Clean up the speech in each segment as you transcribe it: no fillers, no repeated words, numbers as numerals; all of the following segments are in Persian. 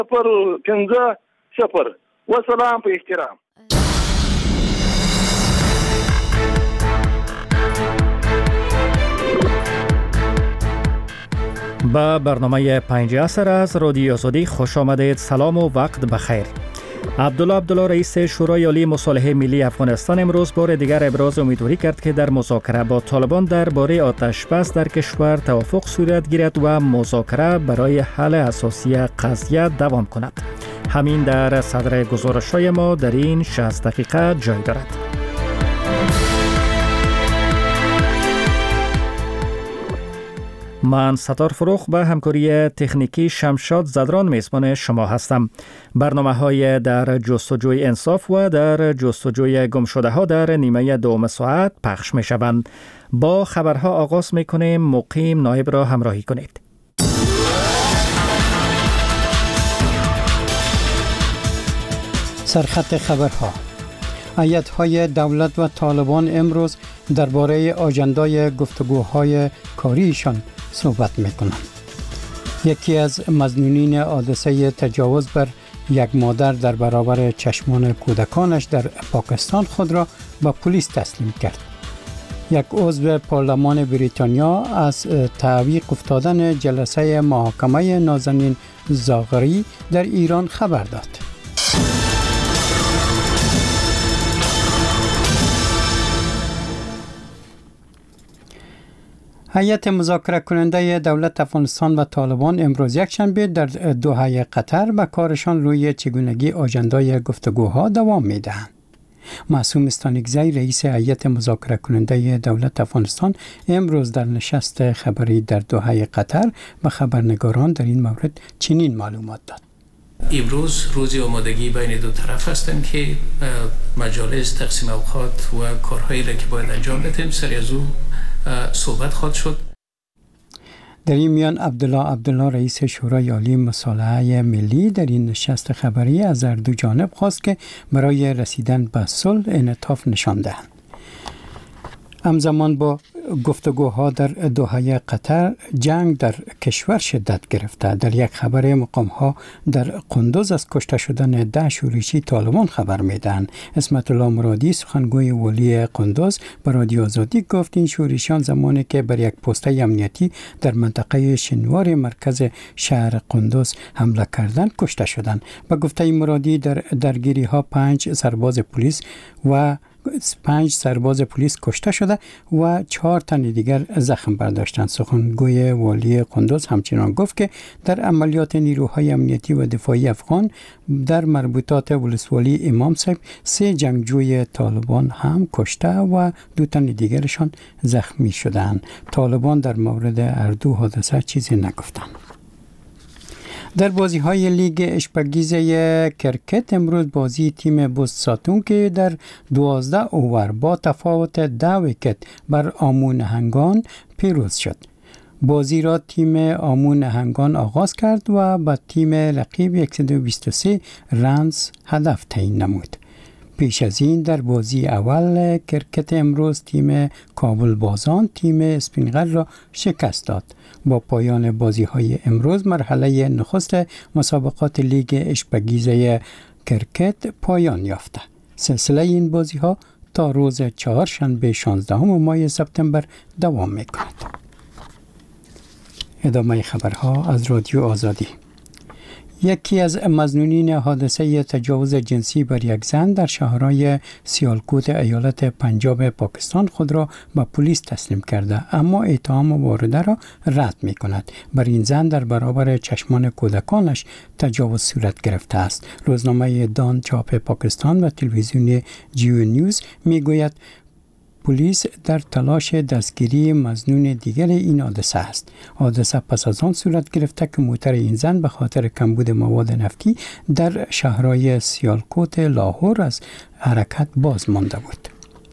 050 و سلام په احترام. با برنامه 5 عصر از رادیو آزادی خوش آمدید. سلام و وقت بخیر. عبدالله رئیس شورای عالی مصالحه ملی افغانستان امروز بار دیگر ابراز امیدواری کرد که در مذاکره با طالبان درباره آتش بس در کشور توافق صورت گیرد و مذاکره برای حل اساسی قضیه دوام کند. همین در صدر گزارش‌های ما در این 60 دقیقه جای دارد. من ستار فروخ به همکاری تکنیکی شمشاد زدران میزبان شما هستم. برنامه‌های در جستجوی انصاف و در جستجوی گمشده‌ها در نیمه دوم ساعت پخش می‌شوند. با خبرها آغاز می‌کنیم. مقیم نایب را همراهی کنید. سرخط خبرها: ایت‌های دولت و طالبان امروز درباره آژندای گفتگوهای کاریشان صحبت میکنند. یکی از مظنونین حادثه تجاوز بر یک مادر در برابر چشمان کودکانش در پاکستان خود را به پلیس تسلیم کرد. یک عضو پارلمان بریتانیا از تعویق افتادن جلسه محاکمه نازنین زاغری در ایران خبر داد. هیئت مذاکره کننده دولت افغانستان و طالبان امروز یکشنبه در دوحه قطر به کارشان روی چگونگی آژندای گفتگوها دوام می‌دهند. معصوم استانکزی رئیس هیئت مذاکره کننده دولت افغانستان امروز در نشست خبری در دوحه قطر به خبرنگاران در این مورد چنین معلومات داد. امروز روزی آمادگی بین دو طرف هستند که مجالس تقسیم اوقات و کارهایی را که باید انجام بدیم سری از او صحبت خواهد شد. در این میان عبدالله رئیس شورای عالی مصالحه ملی در این نشست خبری از هر دو جانب خواست که برای رسیدن به صلح انعطاف نشان دهند. همزمان با گفتگوها در دوحه قطر جنگ در کشور شدت گرفته. در یک خبر مقام‌ها در قندوز از کشته شدن 10 شورشی طالبان خبر میدن. اسمت الله مرادی سخنگوی والی قندوز به رادیو آزادی گفت این شورشیان زمانی که بر یک پست امنیتی در منطقه شنوار مرکز شهر قندوز حمله کردند کشته شدند. به گفته مرادی در درگیری ها 5 سرباز پلیس کشته شده و 4 تن دیگر زخم برداشتند. سخنگوی والی قندوز همچنان گفت که در عملیات نیروهای امنیتی و دفاعی افغان در مربوطات ولسوالی امام صاحب 3 جنگجوی طالبان هم کشته و 2 تن دیگرشان زخمی شدند. طالبان در مورد هر دو حادثه چیزی نگفتند. در بازی‌های لیگ اشپگیزه کرکت امروز بازی تیم بوستساتون که در 12 اوور با تفاوت 10 ویکت بر آمو نهنگان پیروز شد. بازی را تیم آمو نهنگان آغاز کرد و با تیم رقیب 123 رنز هدف تعیین نمود. پیش از این در بازی اول کرکت امروز تیم کابل بازان تیم اسپینغل را شکست داد. با پایان بازی‌های امروز مرحله نخست مسابقات لیگ اشپگیزه کرکت پایان یافته. سلسله این بازی‌ها تا روز چهارشنبه 16 ماه سپتامبر دوام می‌کند. ادامه خبرها از رادیو آزادی. یکی از مظنونین حادثه تجاوز جنسی بر یک زن در شهرهای سیالکوت ایالت پنجاب پاکستان خود را به پلیس تسلیم کرده، اما اتهام وارده را رد می کند. بر این زن در برابر چشمان کودکانش تجاوز صورت گرفته است. روزنامه دان چاپ پاکستان و تلویزیون جیو نیوز می گوید پلیس در تلاش دستگیری مظنون دیگر این حادثه است. حادثه پس از آن صورت گرفته که موتر این زن به خاطر کمبود مواد نفتی در شهرهای سیالکوت لاهور از حرکت باز مانده بود.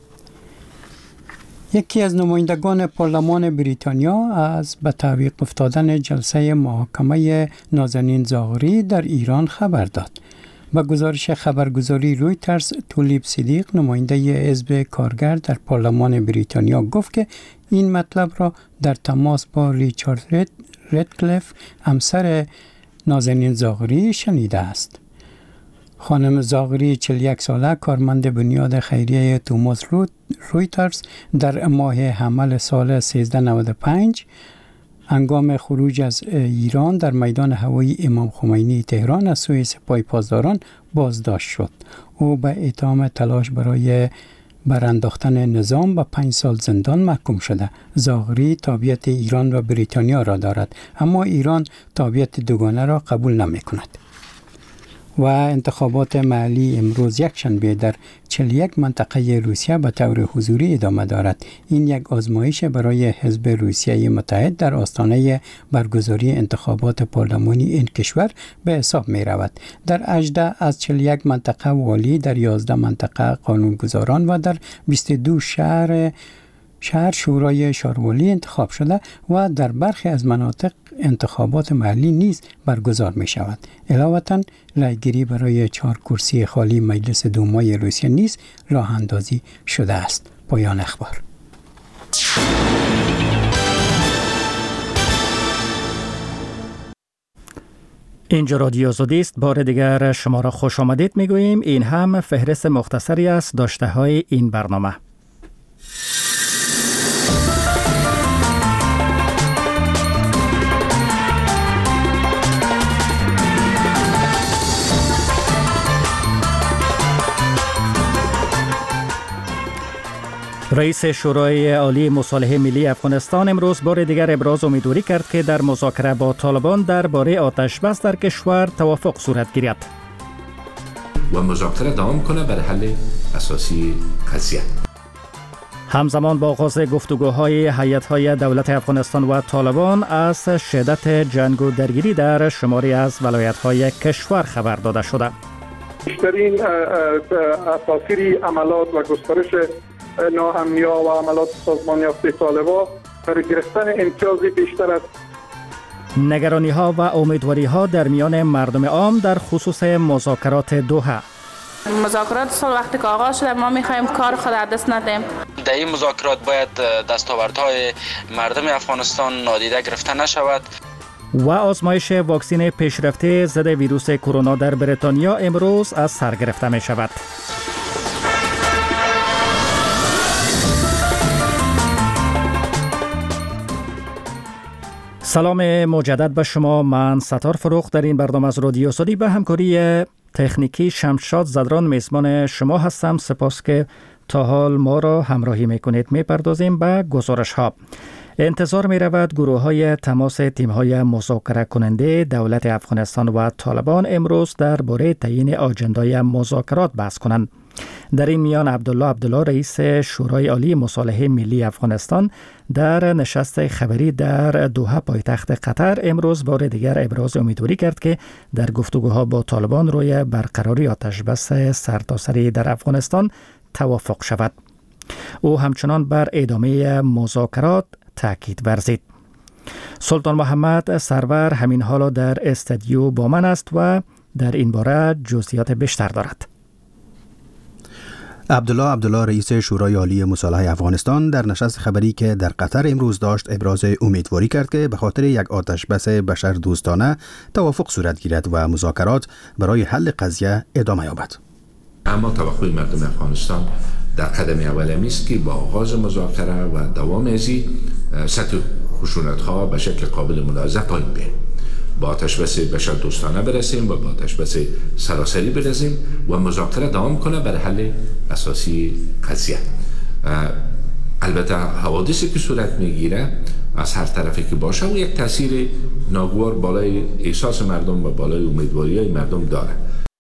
یکی از نمایندگان پارلمان بریتانیا از به تعویق افتادن جلسه محاکمه نازنین زاغری در ایران خبر داد. با گزارش خبرگزاری رویترز، تولیب صدیق نماینده حزب کارگر در پارلمان بریتانیا گفت که این مطلب را در تماس با ریچارد ردکلیف همسر نازنین زاغری شنیده است. خانم زاغری 41 ساله کارمند بنیاد خیریه توماس رویترز در ماه حمل سال 1395 هنگام خروج از ایران در میدان هوایی امام خمینی تهران از سوی سپاه پاسداران بازداشت شد. او به اتهام تلاش برای برانداختن نظام به 5 سال زندان محکوم شده. زاغری تابعیت ایران و بریتانیا را دارد، اما ایران تابعیت دوگانه را قبول نمی کند. و انتخابات محلی امروز یکشنبه در 41 منطقه روسیه به طور حضوری ادامه دارد. این یک آزمایش برای حزب روسیه متحد در آستانه برگزاری انتخابات پارلمانی این کشور به حساب می رود. در 18 از 41 منطقه والی، در 11 منطقه قانونگذاران و در 22 شهر شورای شاروالی انتخاب شده و در برخی از مناطق انتخابات محلی نیز برگزار می شود. علاوه رایگیری برای 4 کرسی خالی مجلس دومای روسیه نیز راه اندازی شده است. پایان اخبار. اینجا رادیو آزادی است. بار دیگر شما را خوش آمدید می گوییم. این هم فهرست مختصری است داشته های این برنامه. رئیس شورای عالی مصالحه ملی افغانستان امروز بار دیگر ابراز امیدواری کرد که در مذاکره با طالبان درباره آتش بس در کشور توافق صورت گیرد و مذاکره دوام کنه برای حل اساسی قضیه. همزمان با آغاز گفتگوهای هیئت‌های دولت افغانستان و طالبان از شدت جنگ و درگیری در شماری از ولایت‌های کشور خبر داده شده. بیشترین تاثیر عملات و گسترش ناامنی‌ها و عملات سازمان یافته طالبان برای گرفتن امتیاز بیشتر است. نگرانی‌ها و امیدواری‌ها در میان مردم عام در خصوص مذاکرات دوحه. مذاکرات سال وقتی که آغاز شده ما می‌خوایم کار خود از دست ندیم. در این مذاکرات باید دستاوردهای مردم افغانستان نادیده گرفته نشود. و آزمایش واکسن پیشرفته ضد ویروس کرونا در بریتانیا امروز از سر گرفته می‌شود. سلام مجدد به شما. من ستار فروخ در این برنامه از رادیو آزادی به همکاری تکنیکی شمشاد زدران میزبان شما هستم. سپاس که تا حال ما را همراهی میکنید. میپردازیم به گزارش ها. انتظار می رود گروه های تماس تیم های مذاکره کننده دولت افغانستان و طالبان امروز درباره تعیین آجندای مذاکرات بحث کنند. در این میان عبدالله رئیس شورای عالی مصالحه ملی افغانستان در نشست خبری در دوحه پایتخت قطر امروز بار دیگر ابراز امیدواری کرد که در گفتگوها با طالبان روی برقراری آتش بس سرتاسری در افغانستان توافق شود. او همچنان بر ادامه مذاکرات تاکید ورزید. سلطان محمد سرور همین حالا در استودیو با من است و در این باره جزئیات بیشتر دارد. عبدالله رئیس شورای عالی مصالحه افغانستان در نشست خبری که در قطر امروز داشت ابراز امیدواری کرد که به خاطر یک آتش بس بشر دوستانه توافق صورت گیرد و مذاکرات برای حل قضیه ادامه یابد. اما توقع مردم افغانستان در قدم اول است که با آغاز مذاکره و دوام ازی سطح خشونت‌ها به شکل قابل ملاحظه پایین بیاید. با آتش بس بشر دوستانه برسیم و با آتش بس سراسری برسیم و مذاکره دوام کنه برای حل اساسی قضیه. البته حوادثی که صورت میگیره از هر طرفی که باشه و یک تاثیر ناگوار بالای احساس مردم و بالای امیدواری‌های مردم داره.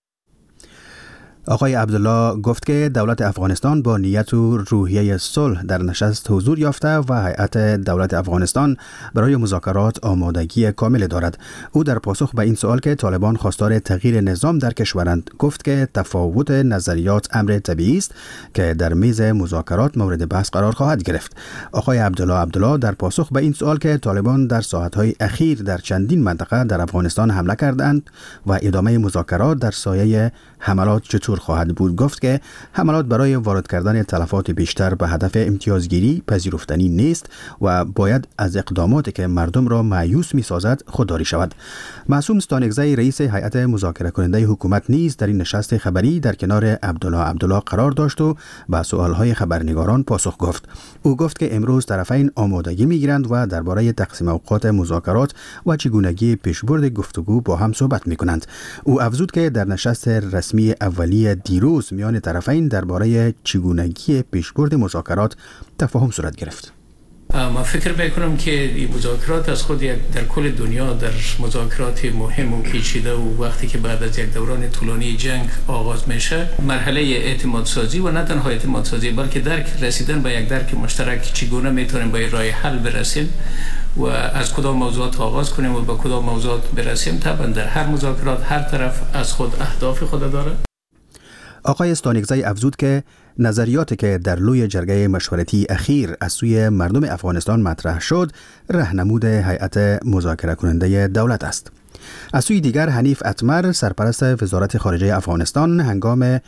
آقای عبدالله گفت که دولت افغانستان با نیت و روحیه صلح در نشست حضور یافته و هیئت دولت افغانستان برای مذاکرات آمادگی کامل دارد. او در پاسخ به این سوال که طالبان خواستار تغییر نظام در کشورند گفت که تفاوت نظریات امر طبیعی است که در میز مذاکرات مورد بحث قرار خواهد گرفت. آقای عبدالله در پاسخ به این سوال که طالبان در ساعت‌های اخیر در چندین منطقه در افغانستان حمله کردند و ادامه مذاکرات در سایه حملات چطور خواهد بود گفت که حملات برای وارد کردن تلفات بیشتر به هدف امتیازگیری پذیرفتنی نیست و باید از اقداماتی که مردم را مایوس می‌سازد خودداری شود. معصوم ستانکزی رئیس هیئت مذاکره کننده حکومت نیز در این نشست خبری در کنار عبدالله قرار داشت و به سوالهای خبرنگاران پاسخ گفت. او گفت که امروز طرفین آمادگی می‌گیرند و درباره تقسیم اوقات مذاکرات و چگونگی پیشبرد گفتگو با هم صحبت می‌کنند. او افزود که در نشست رسمی اولیه دیروز میان طرفین درباره چگونگی پیشبرد مذاکرات تفاهم صورت گرفت. من فکر میکنم که این مذاکرات از خود در کل دنیا در مذاکرات مهم و پیچیده و وقتی که بعد از یک دوران طولانی جنگ آغاز میشه مرحله اعتماد سازی و نه تنها اعتماد سازی بلکه رسیدن به یک درک مشترک چگونه میتونیم به راه حل برسیم و از کدام موضوعات آغاز کنیم و به کدام موضوعات برسیم. طبعا در هر مذاکرات هر طرف از خود اهداف خود داره. آقای ستانکزی افزود که نظریاتی که در لوی جرگه مشورتی اخیر از سوی مردم افغانستان مطرح شد راهنمود هیئت مذاکره کننده دولت است. از سوی دیگر حنیف اتمر سرپرست وزارت خارجه افغانستان هنگام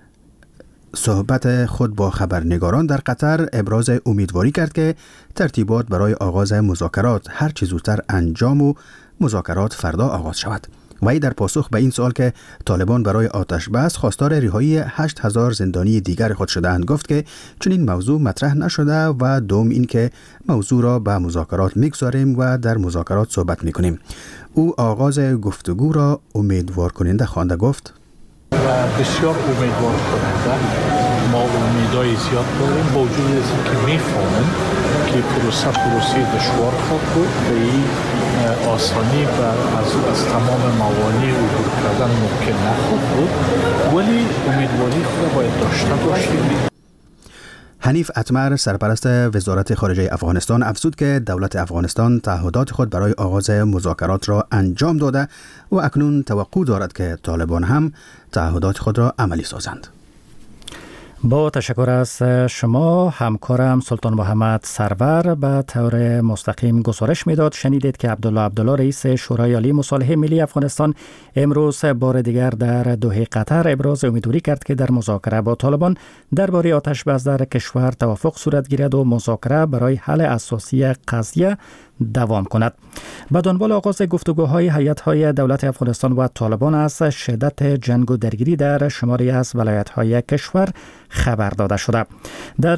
صحبت خود با خبرنگاران در قطر ابراز امیدواری کرد که ترتیبات برای آغاز مذاکرات هر چه زودتر انجام و مذاکرات فردا آغاز شود. وی در پاسخ به این سوال که طالبان برای آتش بس خواستار رهایی 8000 زندانی دیگر خود شده‌اند گفت که چنین موضوع مطرح نشده و دوم این که موضوع را به مذاکرات می‌گذاریم و در مذاکرات صحبت می‌کنیم. او آغاز گفتگو را امیدوار کننده خوانده گفت و بسیار امیدوار کننده. ما امیدهای زیاد داریم با وجود اینکه می‌فهمیم که پروسه دشوار خواهد بود و این آسانی و از تمام موانع عبور کردن ممکن نخواهد بود ولی امیدواری خود باید داشته باشیم. حنیف اتمر سرپرست وزارت خارجه افغانستان افزود که دولت افغانستان تعهدات خود برای آغاز مذاکرات را انجام داده و اکنون توقع دارد که طالبان هم تعهدات خود را عملی سازند. با تشکر از شما. همکارم سلطان محمد سرور به طور مستقیم گزارش میداد. شنیدید که عبدالله رئیس شورای عالی مصالحه ملی افغانستان امروز بار دیگر در دوحه قطر ابراز امیدواری کرد که در مذاکره با طالبان درباره آتش بس در کشور توافق صورت گیرد و مذاکره برای حل اساسی قضیه دوام کند. به دنبال آغاز گفتگوهای هیئت‌های دولت افغانستان و طالبان از شدت جنگ و درگیری در شماری از ولایت‌های کشور خبر داده شده. در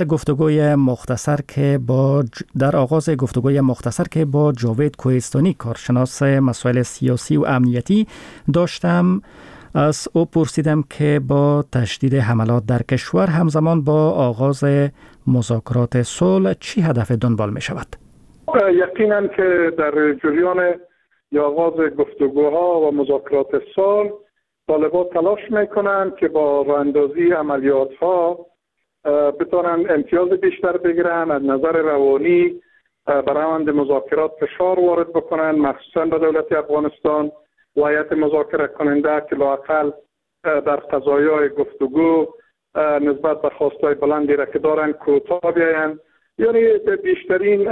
آغاز گفتگوی مختصر که با جاوید کوهستانی کارشناس مسائل سیاسی و امنیتی داشتم از او پرسیدم که با تشدید حملات در کشور همزمان با آغاز مذاکرات صلح چی هدف دنبال می شود؟ یقینا که در جریان آغاز گفتگوها و مذاکرات صلح طالبان تلاش میکنند که با راهاندازی عملیاتها بتونن امتیاز بیشتر بگیرن، از نظر روانی برآمد مذاکرات فشار وارد بکنن، مخصوصا به دولت افغانستان و هیئت مذاکره کننده که لااقل در قضایای گفتگو نسبت به خواستای بلندی را که دارن کوتاه بیاین. یعنی بیشترین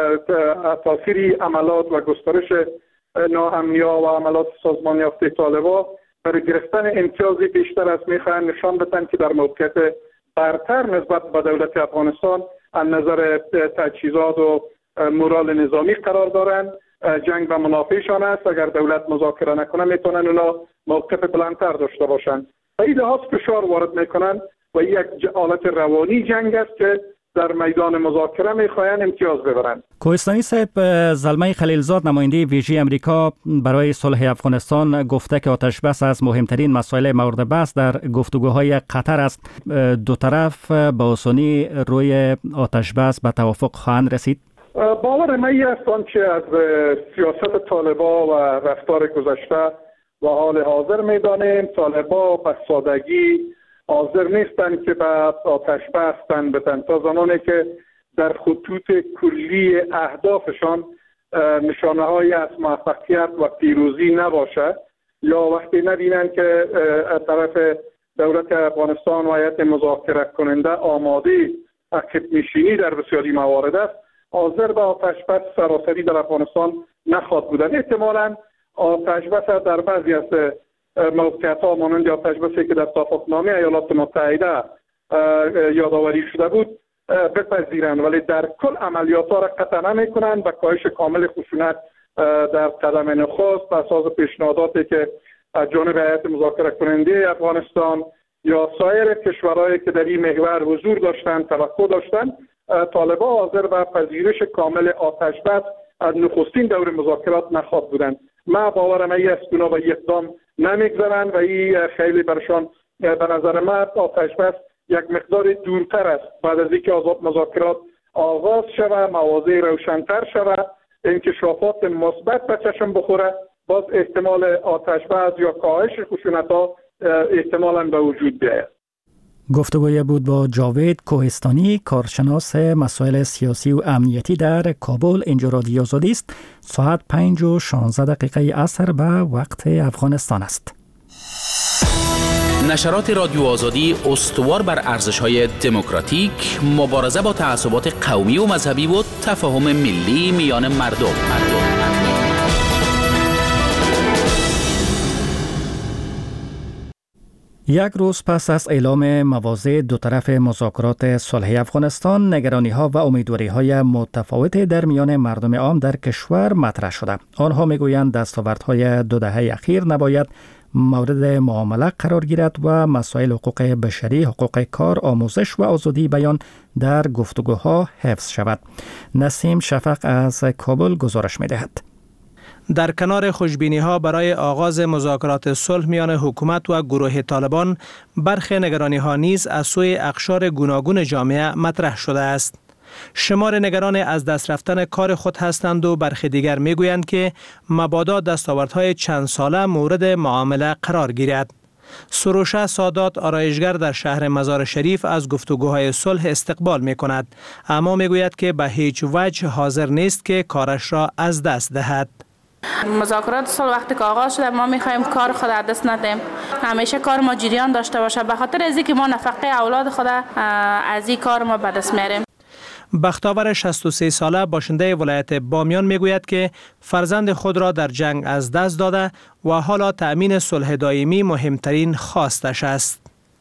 تاثیر عملات و گسترش ناامنی‌ها و عملات سازمان یافته طالبان برای گرفتن امتیازی بیشتر از میخواهند نشان بدن که در موقعیت برتر نسبت به دولت افغانستان از نظر تجهیزات و مورال نظامی قرار دارند. جنگ به منافعشان است. اگر دولت مذاکره نکنه میتونن اونا موقف بلندتر داشته باشند. و این لحاظ فشار وارد میکنن و یک حالت روانی جنگ است که در میدان مذاکره میخواهند امتیاز ببرند. کوهستانی صاحب، زلمه خلیلزاد نماینده ویژه امریکا برای صلح افغانستان گفته که آتش بس از مهمترین مسائل مورد بحث در گفتگوهای قطر است. دو طرف به آسانی روی آتش بس به توافق خواهند رسید؟ باور من است آنچه از سیاست طالبان و رفتار گذشته و حال حاضر میدانیم، طالبان به سادگی حاضر نیستند که به آتش بستن بدن تا زمانی که در خطوط کلی اهدافشان نشانه های از موفقیت و پیروزی نباشه، یا وقتی نبینن که طرف دولت افغانستان و هیئت مذاکره کننده آماده عقب نشینی در بسیاری موارد است، حاضر به آتش بس سراسری در افغانستان نخواهد بودن. احتمالاً آتش بس در بعضی از موقعیت‌ها مانند آتش بسی که در توافقنامه ایالات متحده یادآوری شده بود بپذیرند، ولی در کل عملیات‌ها را قطع نمی‌کنند و کاهش کامل خشونت در قدم نخست بر اساس پیشنهاداتی که از جانب هیئت مذاکره کننده افغانستان یا سایر کشورهایی که در این محور حضور داشتند توقع داشتند، طالبان حاضر به پذیرش کامل آتش بس از نخستین دور مذاکرات نخواهد بودند. من باورم این است که اونا به اقدام نمیگذارند و این خیلی برشان به نظر من آتش بس یک مقدار دورتر است. بعد از اینکه مذاکرات آغاز شود، مواضع روشن‌تر شود، انکشافات مثبت به چشم بخوره، باز احتمال آتش بس یا کاهش خشونت‌ها احتمالاً به وجود بیاید. گفتگوی بود با جاوید کوهستانی، کارشناس مسائل سیاسی و امنیتی در کابل. اینجا رادیو آزادی است. ساعت 5:16 عصر به وقت افغانستان است. نشرات رادیو آزادی استوار بر ارزش‌های دموکراتیک، مبارزه با تعصبات قومی و مذهبی و تفاهم ملی میان مردم. یک روز پس از اعلام مواضع دو طرف مذاکرات صلح افغانستان، نگرانی‌ها و امیدواری‌های متفاوت در میان مردم عام در کشور مطرح شده. آنها می‌گویند دستاوردهای 2 دهه اخیر نباید مورد معامله قرار گیرد و مسائل حقوق بشری، حقوق کار، آموزش و آزادی بیان در گفتگوها حفظ شود. نسیم شفق از کابل گزارش می‌دهد. در کنار خوشبینی‌ها برای آغاز مذاکرات صلح میان حکومت و گروه طالبان، برخی نگرانی‌ها نیز از سوی اقشار گوناگون جامعه مطرح شده است. شمار نگران از دست رفتن کار خود هستند و برخی دیگر میگویند که مبادا دستاوردهای چند ساله مورد معامله قرار گیرد. سروشه سادات، آرایشگر در شهر مزار شریف، از گفتگوهای صلح استقبال می کند، اما میگوید که به هیچ وجه حاضر نیست که کارش را از دست دهد. مذاکرات صلح وقتی که آغاز شده ما میخوایم کار خود از دست ندیم، همیشه کار ما جریان داشته باشه، به خاطر از اینکه ما نفقه اولاد خود از این کار ما به دست میاریم. بختاور 63 ساله باشنده ولایت بامیان میگوید که فرزند خود را در جنگ از دست داده و حالا تأمین صلح دائمی مهمترین خواستش است.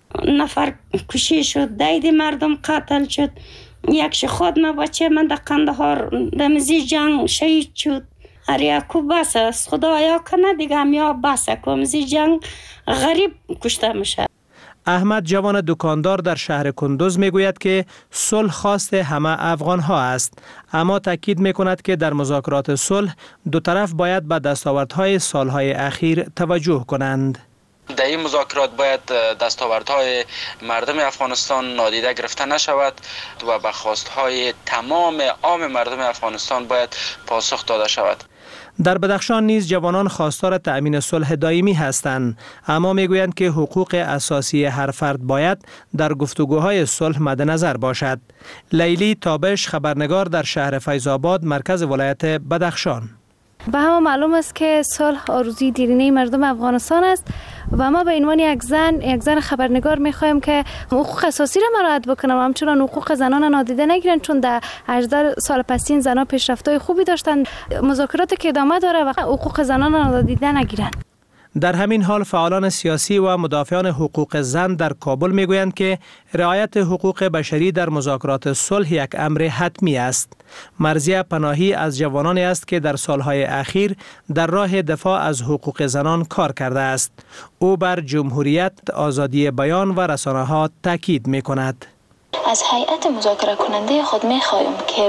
نفر کشی شد، دید مردم قتل شد، یکش خود ما بچه من در قندهار دمزی جنگ شهید شد. اریاکو بس است، خدایا کنه دیگه همیا بس کمزی جنگ غریب کشته میشه. احمد جوان دکاندار در شهر کندوز میگوید که صلح خواست همه افغان ها است، اما تاکید میکند که در مذاکرات صلح دو طرف باید به دستاوردهای سالهای اخیر توجه کنند. در این مذاکرات باید دستاوردهای مردم افغانستان نادیده گرفته نشود و به خواستهای تمام عام مردم افغانستان باید پاسخ داده شود. در بدخشان نیز جوانان خواستار تأمین صلح دائمی هستند، اما میگویند که حقوق اساسی هر فرد باید در گفتگوهای صلح مد نظر باشد. لیلی تابش، خبرنگار در شهر فیض‌آباد، مرکز ولایت بدخشان. به همه معلوم است که صلح آرزوی دیرینه مردم افغانستان است و ما به عنوان یک زن خبرنگار میخوایم که حقوق اساسی را مراعات بکنم، همچنان حقوق زنان نادیده نگیرن، چون در 18 سال پسین زنان پیشرفت‌های خوبی داشتن. مذاکرات که ادامه داره و حقوق زنان نادیده نگیرن. در همین حال فعالان سیاسی و مدافعان حقوق زن در کابل میگویند که رعایت حقوق بشری در مذاکرات صلح یک امر حتمی است. مرضیه پناهی از جوانانی است که در سالهای اخیر در راه دفاع از حقوق زنان کار کرده است. او بر جمهوریت، آزادی بیان و رسانه‌ها تاکید می‌کند. از هیئت مذاکره کننده خود می‌خواهیم که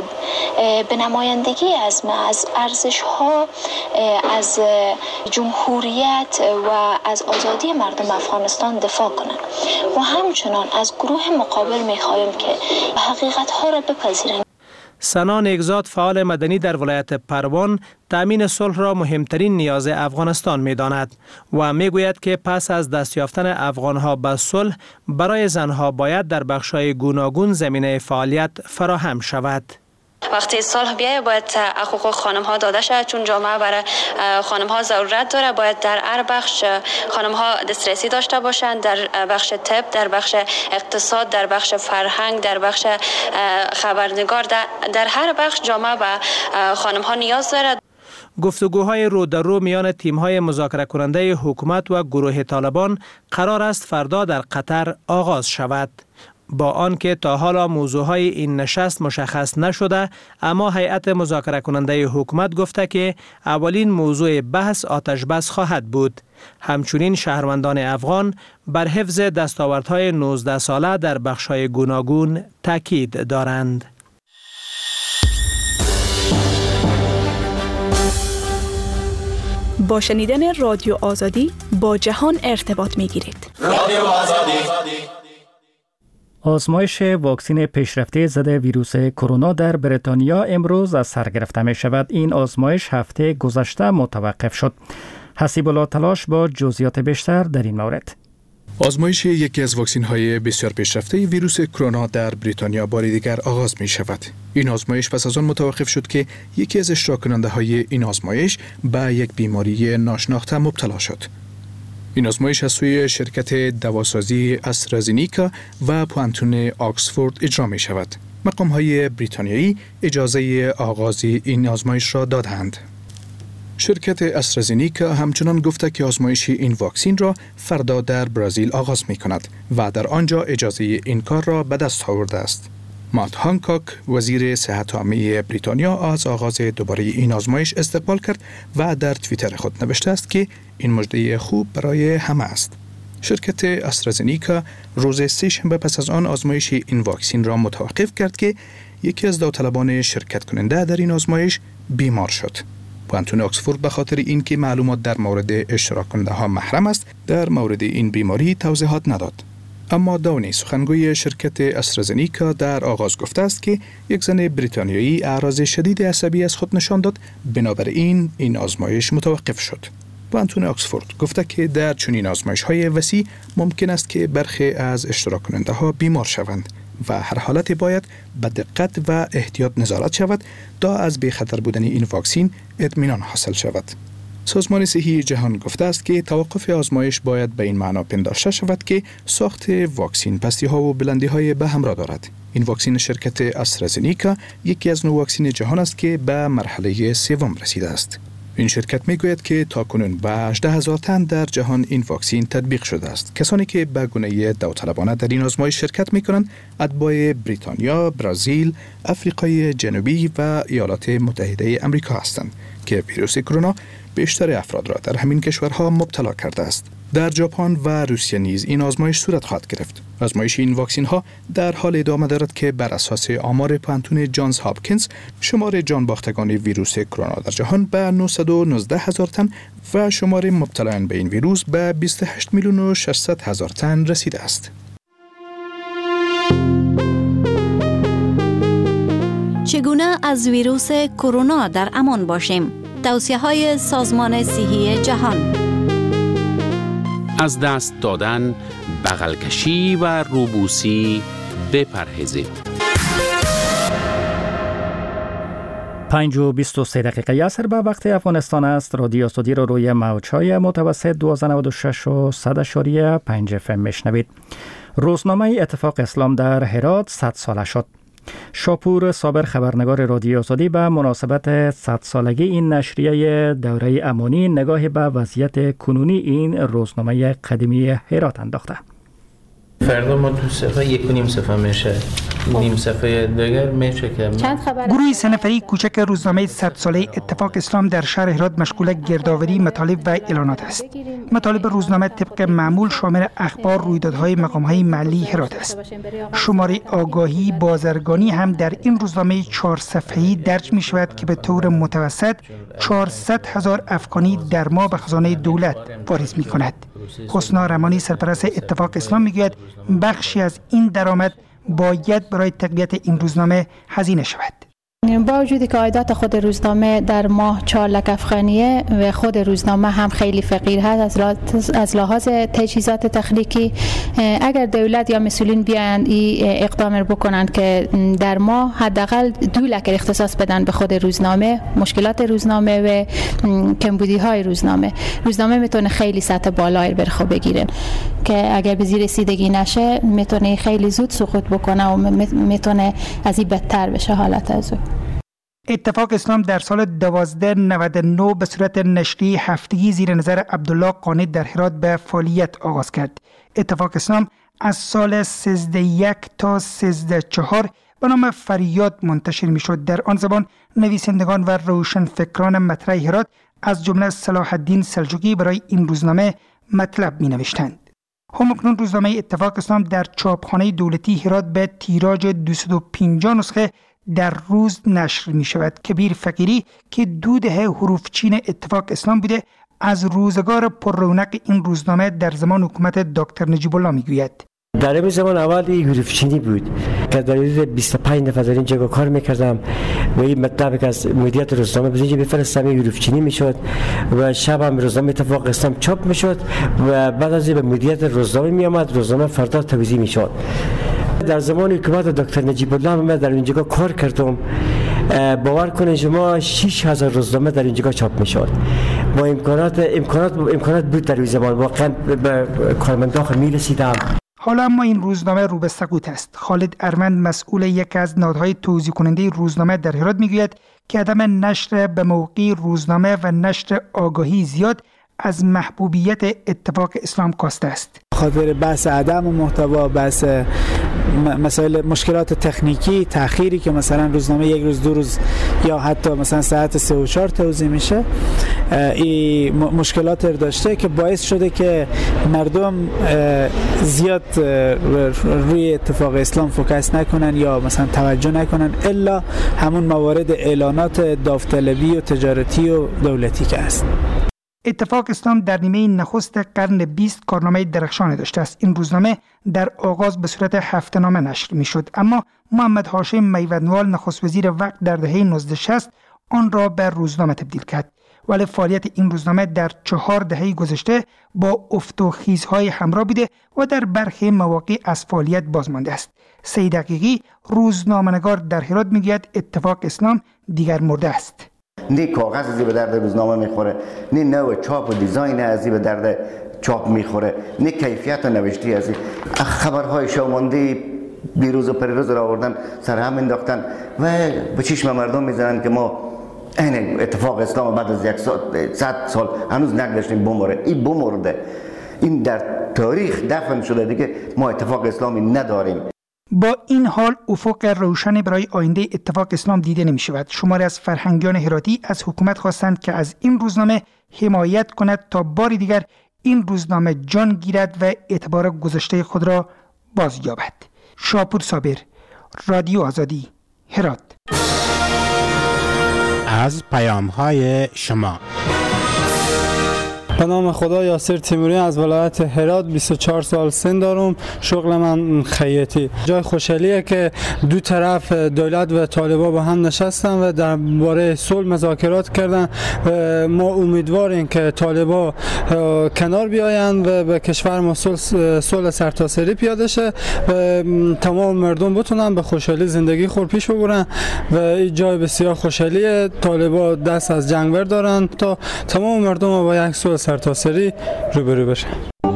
به نمایندگی از ارزش‌ها، از جمهوریت و از آزادی مردم افغانستان دفاع کنند و همچنان از گروه مقابل می‌خواهیم که حقیقت‌ها را بپذیرند. سنا نیکزاد، فعال مدنی در ولایت پروان، تأمین صلح را مهمترین نیاز افغانستان می‌داند و می‌گوید که پس از دست یافتن افغان‌ها به صلح، برای زنها باید در بخش‌های گوناگون زمینه فعالیت فراهم شود. وقتی صلح بیاید باید حقوق خانم‌ها داده شود، چون جامعه برای خانم‌ها ضرورت داره. باید در هر بخش خانم‌ها دسترسی داشته باشند، در بخش طب، در بخش اقتصاد، در بخش فرهنگ، در بخش خبرنگار، در هر بخش جامعه به خانم‌ها نیاز دارد. گفتگوهای رو در رو میان تیم‌های مذاکره کننده حکومت و گروه طالبان قرار است فردا در قطر آغاز شود. با آنکه تا حالا موضوعهای این نشست مشخص نشده، اما هیئت مذاکره کننده حکومت گفته که اولین موضوع بحث آتش بس خواهد بود. همچنین شهروندان افغان بر حفظ دستاوردهای 19 ساله در بخش‌های گوناگون تاکید دارند. با شنیدن رادیو آزادی با جهان ارتباط می‌گیرید. رادیو آزادی. آزمایش واکسن پیشرفته ضد ویروس کرونا در بریتانیا امروز از سر گرفته می شود. این آزمایش هفته گذشته متوقف شد. حسیب الله تلاش با جزئیات بیشتر در این مورد. آزمایش یکی از واکسن‌های بسیار پیشرفته ویروس کرونا در بریتانیا بار دیگر آغاز می شود. این آزمایش پس از آن متوقف شد که یکی از اشتراک کننده‌های این آزمایش به یک بیماری ناشناخته مبتلا شد. این آزمایش از سوی شرکت دواسازی استرازینیکا و پوانتون آکسفورد اجرا می شود. مقام‌های بریتانیایی اجازه آغاز این آزمایش را دادند. شرکت استرازینیکا همچنان گفته که آزمایش این واکسن را فردا در برزیل آغاز می کند و در آنجا اجازه این کار را به دست آورده است. مات هانکاک وزیر صحت عامه بریتانیا از آغاز دوباره این آزمایش استقبال کرد و در توییتر خود نوشته است که این مژده خوب برای همه است. شرکت استرازینیکا روز سه‌شنبه پس از آن آزمایش این واکسن را متوقف کرد که یکی از داوطلبان شرکت کننده در این آزمایش بیمار شد. پوانتون آکسفورد به خاطر اینکه معلومات در مورد اشتراک کننده ها محرم است، در مورد این بیماری توضیحات نداد. اما داونی سخنگوی شرکت استرازینیکا در آغاز گفته است که یک زن بریتانیایی اعراض شدید عصبی از خود نشان داد، بنابراین این آزمایش متوقف شد. پوانتون آکسفورد گفته که در چنین آزمایش‌های وسیع ممکن است که برخی از اشتراک کننده ها بیمار شوند و هر حالت باید به دقت و احتیاط نظارت شود تا از بی‌خطر بودن این واکسن اطمینان حاصل شود. سازمان صحی جهان گفته است که توقف آزمایش باید به این معنا پنداشته شود که ساخت واکسن پستی‌ها و بلندی‌های به همراه دارد. این واکسن شرکت استرازینیکا یکی از نوع واکسن جهان است که به مرحله سوم رسیده است. این شرکت میگوید که تاکنون به 18,000 تن در جهان این واکسن تطبیق شده است. کسانی که به گونه داوطلبانه در این آزمایش شرکت میکنند اتباع بریتانیا، برزیل، آفریقای جنوبی و ایالات متحده آمریکا هستند که ویروس کرونا بیشتر افراد را در همین کشورها مبتلا کرده است. در ژاپن و روسیه نیز این آزمایش صورت خواهد گرفت. آزمایش این واکسن ها در حال ادامه دارد که بر اساس آمار پوانتون جانز هاپکینز شمار جان باختگان ویروس کرونا در جهان به 919,000 تن و شمار مبتلایان به این ویروس به 28,600,000 تن رسیده است. چگونه از ویروس کرونا در امان باشیم؟ توصیه‌های سازمان صحی جهان. از دست دادن، بغل کشی و روبوسی بپرهیزید. 5:23 دقیقه عصر به وقت افغانستان است. رادیو آزادی را روی موج‌های متوسط 1296 و 100.5 FM میشنوید. روزنامه اتفاق اسلام در هرات 100 ساله شد. شاپور صابر خبرنگار رادیو آزادی به مناسبت 100 سالگی این نشریه دوره امانی نگاهی به وضعیت کنونی این روزنامه قدیمی هرات انداخته. فردا ما تو صفحه 1.5 صفحه میشه، نیم صفحه دیگر میشه که گروه 3 نفری کوچک روزنامه 100 ساله اتفاق اسلام در شهر هرات مشغول گردآوری مطالب و اعلانات است. مطالب روزنامه طبق معمول شامل اخبار، رویدادهای مقام‌های محلی هرات است. شماره آگاهی بازرگانی هم در این روزنامه 4 صفحه‌ای درج می شود که به طور متوسط 400,000 افغانی در ماه به خزانه دولت واریز می کند. حسنا رمانی سرپرست اتفاق اسلام میگوید بخشی از این درآمد باید برای تقویت این روزنامه هزینه شود. با وجودی که عایدات خود روزنامه در ماه 4 لک افغانیه و خود روزنامه هم خیلی فقیر هست از لحاظ تجهیزات تخنیکی، اگر دولت یا مسئولین بیایند این اقدام رو بکنند که در ماه حداقل 2 لک اختصاص بدن به خود روزنامه، مشکلات روزنامه و کمبودی های روزنامه میتونه خیلی سطح بالایی بر خود بگیره که اگر به زیر رسیدگی نشه میتونه خیلی زود سقوط بکنه و میتونه از این بدتر بشه حالت از او. اتفاق اسلام در سال 1299 به صورت نشریه هفتگی زیر نظر عبدالله قانی در هرات به فعالیت آغاز کرد. اتفاق اسلام از سال 1301 تا 1304 به نام فریاد منتشر می شد. در آن زمان نویسندگان و روشنفکران مطرح هرات از جمله صلاح الدین سلجوقی برای این روزنامه مطلب می نوشتند. همکنون روزنامه اتفاق اسلام در چاپخانه دولتی هرات به تیراژ 250 نسخه در روز نشر می شود. کبیر فقیری که 2 دهه حروف چین اتفاق اسلام بوده از روزگار پر رونق این روزنامه در زمان حکومت دکتر نجیب الله می گوید. در این زمان اول این حروف چینی بود که در حدود 25 نفر در اینجا کار میکردم و این مطلب که از مدیریت روزنامه به اینجا بفرستم این حروف چینی میشد و شب هم روزنامه اتفاق اسلام چاپ میشد و بعد از این به مدیریت روزنامه میامد، روزنامه فردا توزیع میشد. در زمان حکومت دکتر نجیب الله من در اینجا کار کردم. باور کنید شما 6000 روزنامه در اینجا چاپ میشد. با امکانات بود در این زمان واقعا به کارمندان میرسیدم. حالا اما این روزنامه رو به سقوط است. خالد ارمند مسئول یکی از نهادهای توزیع کننده روزنامه در هرات میگوید که عدم نشر به موقع روزنامه و نشر آگاهی زیاد از محبوبیت اتفاق اسلام کاسته است. خاطر بحث عدم محتوا، بحث مسائل مشکلات تکنیکی، تأخیری که مثلا روزنامه 1 روز 2 روز یا حتی مثلا ساعت 3 و 4 توزیع میشه، این مشکلات داشته که باعث شده که مردم زیاد روی اتفاق اسلام فوکس نکنن یا مثلا توجه نکنن الا همون موارد اعلانات داوطلبی و تجارتی و دولتی که هست. اتفاق اسلام در نیمه نخست قرن 20 کارنامه درخشانی داشته است. این روزنامه در آغاز به صورت هفته‌نامه نشر می‌شد، اما محمد هاشم میوندوال نخست وزیر وقت در دهه 1960 آن را به روزنامه تبدیل کرد. ولی فعالیت این روزنامه در 4 دهه گذشته با افت و خیزهای همراه بوده و در برخی مواقع از فعالیت بازمانده است. سید حقیقی روزنامه‌نگار در هرات میگوید اتفاق اسلام دیگر مرده است. نه کاغذ ازی به درد روزنامه میخوره، نه نوع چاپ و دیزاین ازی به درد چاپ میخوره، نه کیفیت و نوشتی ازی. خبرهای شومانده بیروز و پریروز را آوردن سر هم انداختن و به چشم مردم میزنن که ما این اتفاق اسلام بعد از 100 سال هنوز نگذاشتیم بمره. این بمرده، این در تاریخ دفن شده، دیگه ما اتفاق اسلامی نداریم. با این حال افق روشنی برای آینده اتفاق اسلام دیده نمی شود. شماری از فرهنگیان هراتی از حکومت خواستند که از این روزنامه حمایت کند تا بار دیگر این روزنامه جان گیرد و اعتبار گذشته خود را باز یابد. شاپور صابر، رادیو آزادی، هرات. از پیام‌های شما. به نام خدا، یاسر تیموری از ولایت هرات، 24 سال سن دارم. شغل من خیاطی. جای خوشحالیه که دو طرف دولت و طالبان با هم نشستن و درباره صلح مذاکرات کردن. ما امیدواریم که طالبان کنار بیایند و به کشور ما صلح سرتاسری پیاده شه و تمام مردم بتونن به خوشحالی زندگی خود پیش ببرن و این جای بسیار خوشحالیه. طالبان دست از جنگ بردارن تا تمام مردم با یک صلح سرتاسری روبرو بشن.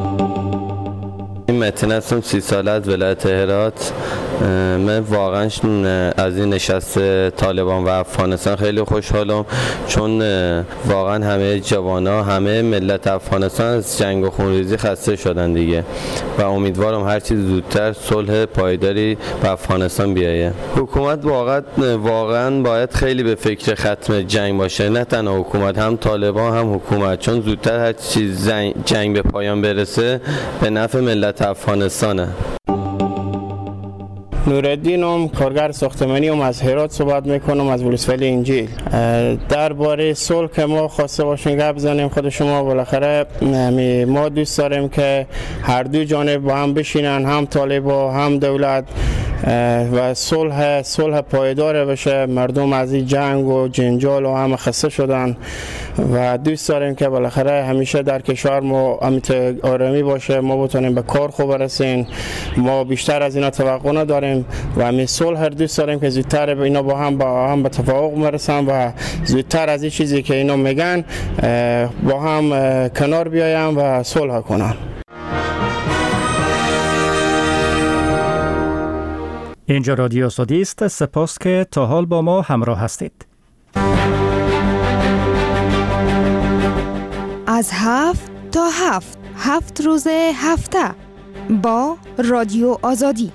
متین هستم، 30 ساله از ولایت هرات. من واقعا از این نشست طالبان و افغانستان خیلی خوشحالم، چون واقعا همه جوانا، همه ملت افغانستان از جنگ و خونریزی خسته شدن دیگه و امیدوارم هر چیز زودتر صلح پایداری به افغانستان بیایه. حکومت واقعا باید خیلی به فکر ختم جنگ باشه، نه تنها حکومت، هم طالبان هم حکومت، چون زودتر هر چیز جنگ به پایان برسه به نفع ملت افغانستانه. نورالدینم، کارگر ساختمانی از هرات صحبت میکنم، از ولسوالی انجیل. درباره صلح که ما خواسته باشیم گپ بزنیم خود شما. بالاخره ما دوست داریم که هر دو جانب با هم بشینن، هم طالبان هم دولت، و صلح پایدار بشه. مردم از این جنگ و جنجال و همه خسته شدن و دوست داریم که بالاخره همیشه در کشور ما آرامی باشه، ما بتونیم به کار خوب برسیم. ما بیشتر از اینا توقع نداریم و همین صلح دوست داریم که زودتر اینا با هم به توافق برسن و زودتر از این چیزی که اینا میگن با هم کنار بیایم و صلح کنن. اینجا رادیو آزادی است. سپاس که تا حال با ما همراه هستید. از 7 تا 7 روز هفته با رادیو آزادی.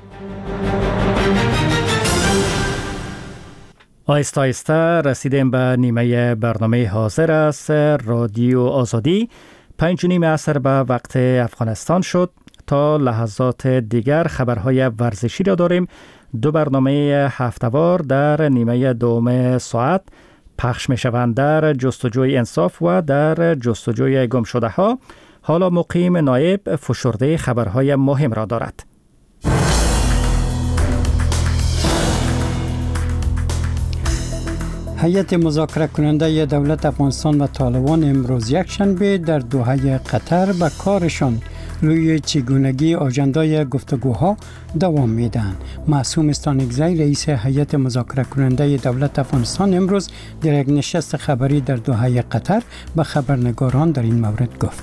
آهسته آهسته رسیدیم به نیمه برنامه حاضر است رادیو آزادی. 5:30 عصر به وقت افغانستان شد. تا لحظات دیگر خبرهای ورزشی را داریم. 2 برنامه هفته‌وار در نیمه دوم ساعت پخش می شوند در جستجوی انصاف و در جستجوی گم شده ها. حالا مقیم نایب فشرده خبرهای مهم را دارد. هیئت مذاکره کننده دولت افغانستان و طالبان امروز یکشنبه در دوحه قطر به کارشان روی چگونگی آژاندای گفتگوها دوام میدن. معصوم استانکزی رئیس هیئت مذاکره کننده دولت افغانستان امروز در یک نشست خبری در دوحه قطر به خبرنگاران در این مورد گفت.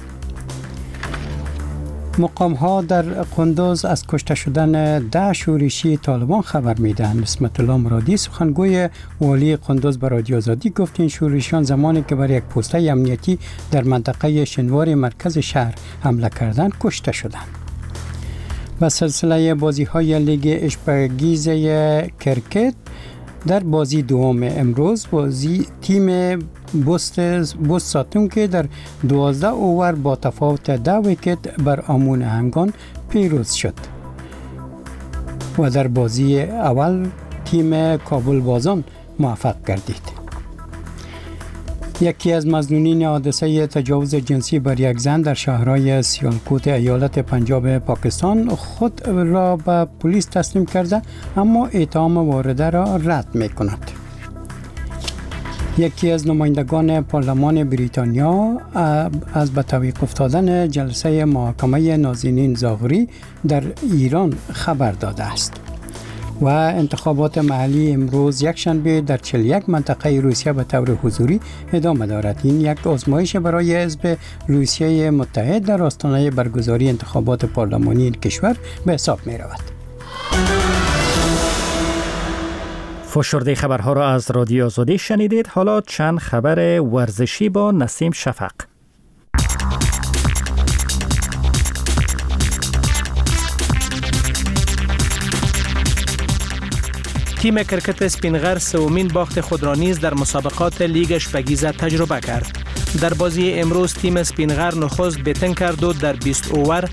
مقام ها در قندوز از کشته شدن 10 شورشی طالبان خبر میدن. بسمت الله مرادی سخنگوی والی قندوز به رادیو آزادی گفت این شورشیان زمانی که بر یک پوسته امنیتی در منطقه شنوار مرکز شهر حمله کردند کشته شدند. و سلسله بازی های لیگ اشپگیز کرکت در بازی دوم امروز بازی تیم بوست ساتون که در 12 اوور با تفاوت 10 ویکت بر آمون هنگان پیروز شد و در بازی اول تیم کابل بازان موفق گردید. یکی از مظنونین حادثه تجاوز جنسی بر یک زن در شهرهای سیالکوت ایالت پنجاب پاکستان خود را به پلیس تسلیم کرده اما اتهام وارده را رد می‌کند. یکی از نمایندگان پارلمان بریتانیا از به تعویق افتادن جلسه محاکمه نازنین زاغری در ایران خبر داده است. و انتخابات محلی امروز یکشنبه در 41 منطقه روسیه به طور حضوری ادامه دارد. این یک آزمایش برای حزب روسیه متحد در آستانه برگزاری انتخابات پارلمانی این کشور به حساب می رود. فشرده خبرها را از رادیو آزادی شنیدید. حالا چند خبر ورزشی با نسیم شفق. تیم کرکت اسپینغر سومین باخت خود را نیز در مسابقات لیگ اشپگیزه تجربه کرد. در بازی امروز تیم اسپینغر نخست بیتن کرد و در 20 اوور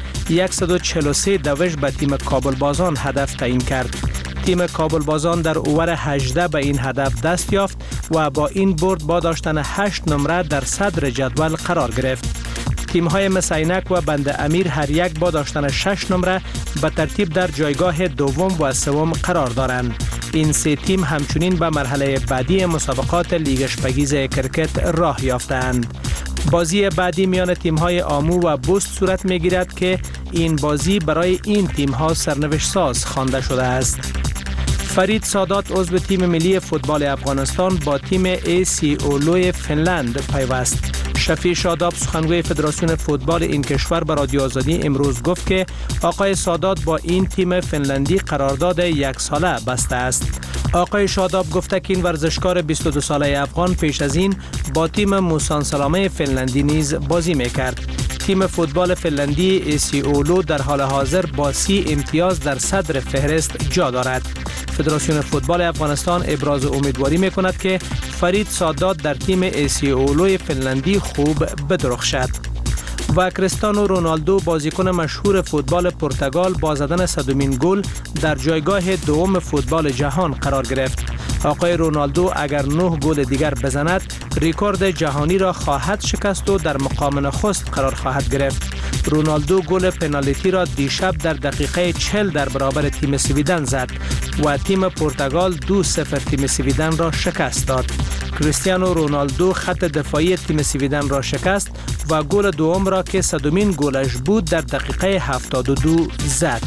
143 دوش به تیم کابل بازان هدف تعیین کرد. تیم کابل بازان در اوور 18 به این هدف دست یافت و با این برد با داشتن 8 نمره در صدر جدول قرار گرفت. تیم‌های مسینک و بند امیر هر یک با داشتن 6 نمره به ترتیب در جایگاه دوم و سوم قرار دارند. این 3 تیم همچنین به مرحله بعدی مسابقات لیگ اشپگیز کرکت راه یافتند. بازی بعدی میان تیم‌های آمو و بوست صورت می‌گیرد که این بازی برای این تیم‌ها سرنوشت ساز خوانده شده است. فرید سادات عضو تیم ملی فوتبال افغانستان با تیم ایسی اولو فنلند پیوست. شفیع شاداب سخنگوی فدراسیون فوتبال این کشور به رادیو آزادی امروز گفت که آقای سادات با این تیم فنلندی قرارداد 1 ساله بسته است. آقای شاداب گفته که این ورزشکار 22 ساله افغان پیش از این با تیم موسان سلامه فنلندی نیز بازی میکرد. تیم فوتبال فنلندی ایسی اولو در حال حاضر با 30 امتیاز در صدر فهرست جا دارد. فدراسیون فوتبال افغانستان ابراز امیدواری میکند که فرید سادات در تیم ایسی اولو فنلندی خوب بدرخشد. و کریستیانو رونالدو بازیکن مشهور فوتبال پرتغال با زدن 100مین گل در جایگاه دوم فوتبال جهان قرار گرفت. آقای رونالدو اگر 9 گل دیگر بزند ریکورد جهانی را خواهد شکست و در مقام نخست قرار خواهد گرفت. رونالدو گل پنالتی را دیشب در دقیقه 40 در برابر تیم سویدن زد و تیم پرتغال 2-0 تیم سویدن را شکست داد. کریستیانو رونالدو خط دفاعی تیم سویدن را شکست و گل دوم را که 100مین گلش بود در دقیقه 72 زد.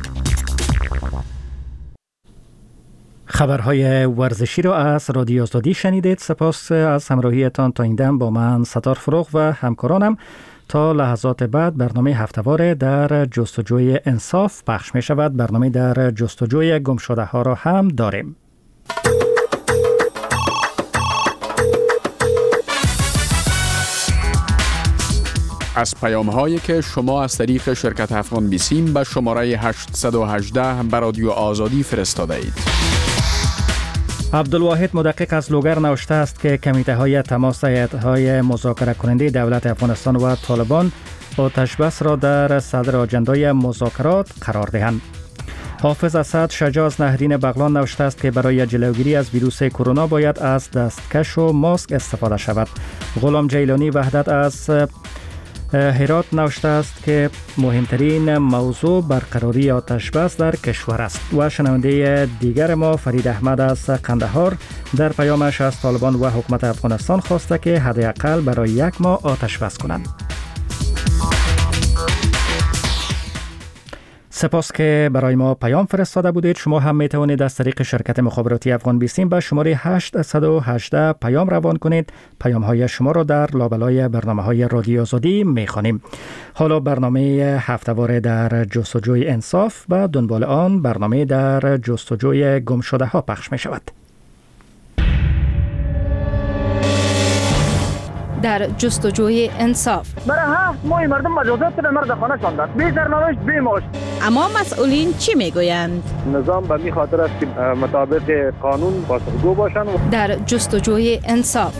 خبرهای ورزشی را از رادیو آزادی شنیدید. سپاس از همراهیتان تا این دم. با من ستار فروغ و همکارانم تا لحظات بعد برنامه هفته‌وار در جستجوی انصاف پخش می شود. برنامه در جستجوی گم شده ها را هم داریم. از پیام‌هایی که شما از طریق شرکت افغان بیسیم به شماره 818 به رادیو آزادی فرستاده اید. عبدالواحد مدقق از لوگر نوشته است که کمیته های تماس هیئت‌های مذاکره کننده دولت افغانستان و طالبان آتش بس را در صدر آجندای مذاکرات قرار دهند. حافظ اسد شجاع از نهرین بغلان نوشته است که برای جلوگیری از ویروس کرونا باید از دستکش و ماسک استفاده شود. غلام جیلانی وحدت از هرات نوشته است که مهمترین موضوع برقراری آتش بس در کشور است. و شنونده دیگر ما فرید احمد از قندهار در پیامش از طالبان و حکومت افغانستان خواسته که حداقل برای 1 ماه آتش بس کنند. سپاس که برای ما پیام فرستاده بودید. شما هم می توانید از طریق شرکت مخابراتی افغان بیسیم به شماره 818 پیام روان کنید. پیام های شما را در لابلای برنامه های رادیو آزادی می خوانیم. حالا برنامه هفته‌واره در جستجوی انصاف و دنبال آن برنامه در جستجوی گم شده ها پخش می شود. در جستجوی انصاف برای 7 ماه مردم مجازات به مرد خانه شاندند، بی سرنوشت بی معاش. اما مسئولین چی میگویند؟ نظام به می خاطر است که مطابق قانون پاسخگو باشند. در جستجوی انصاف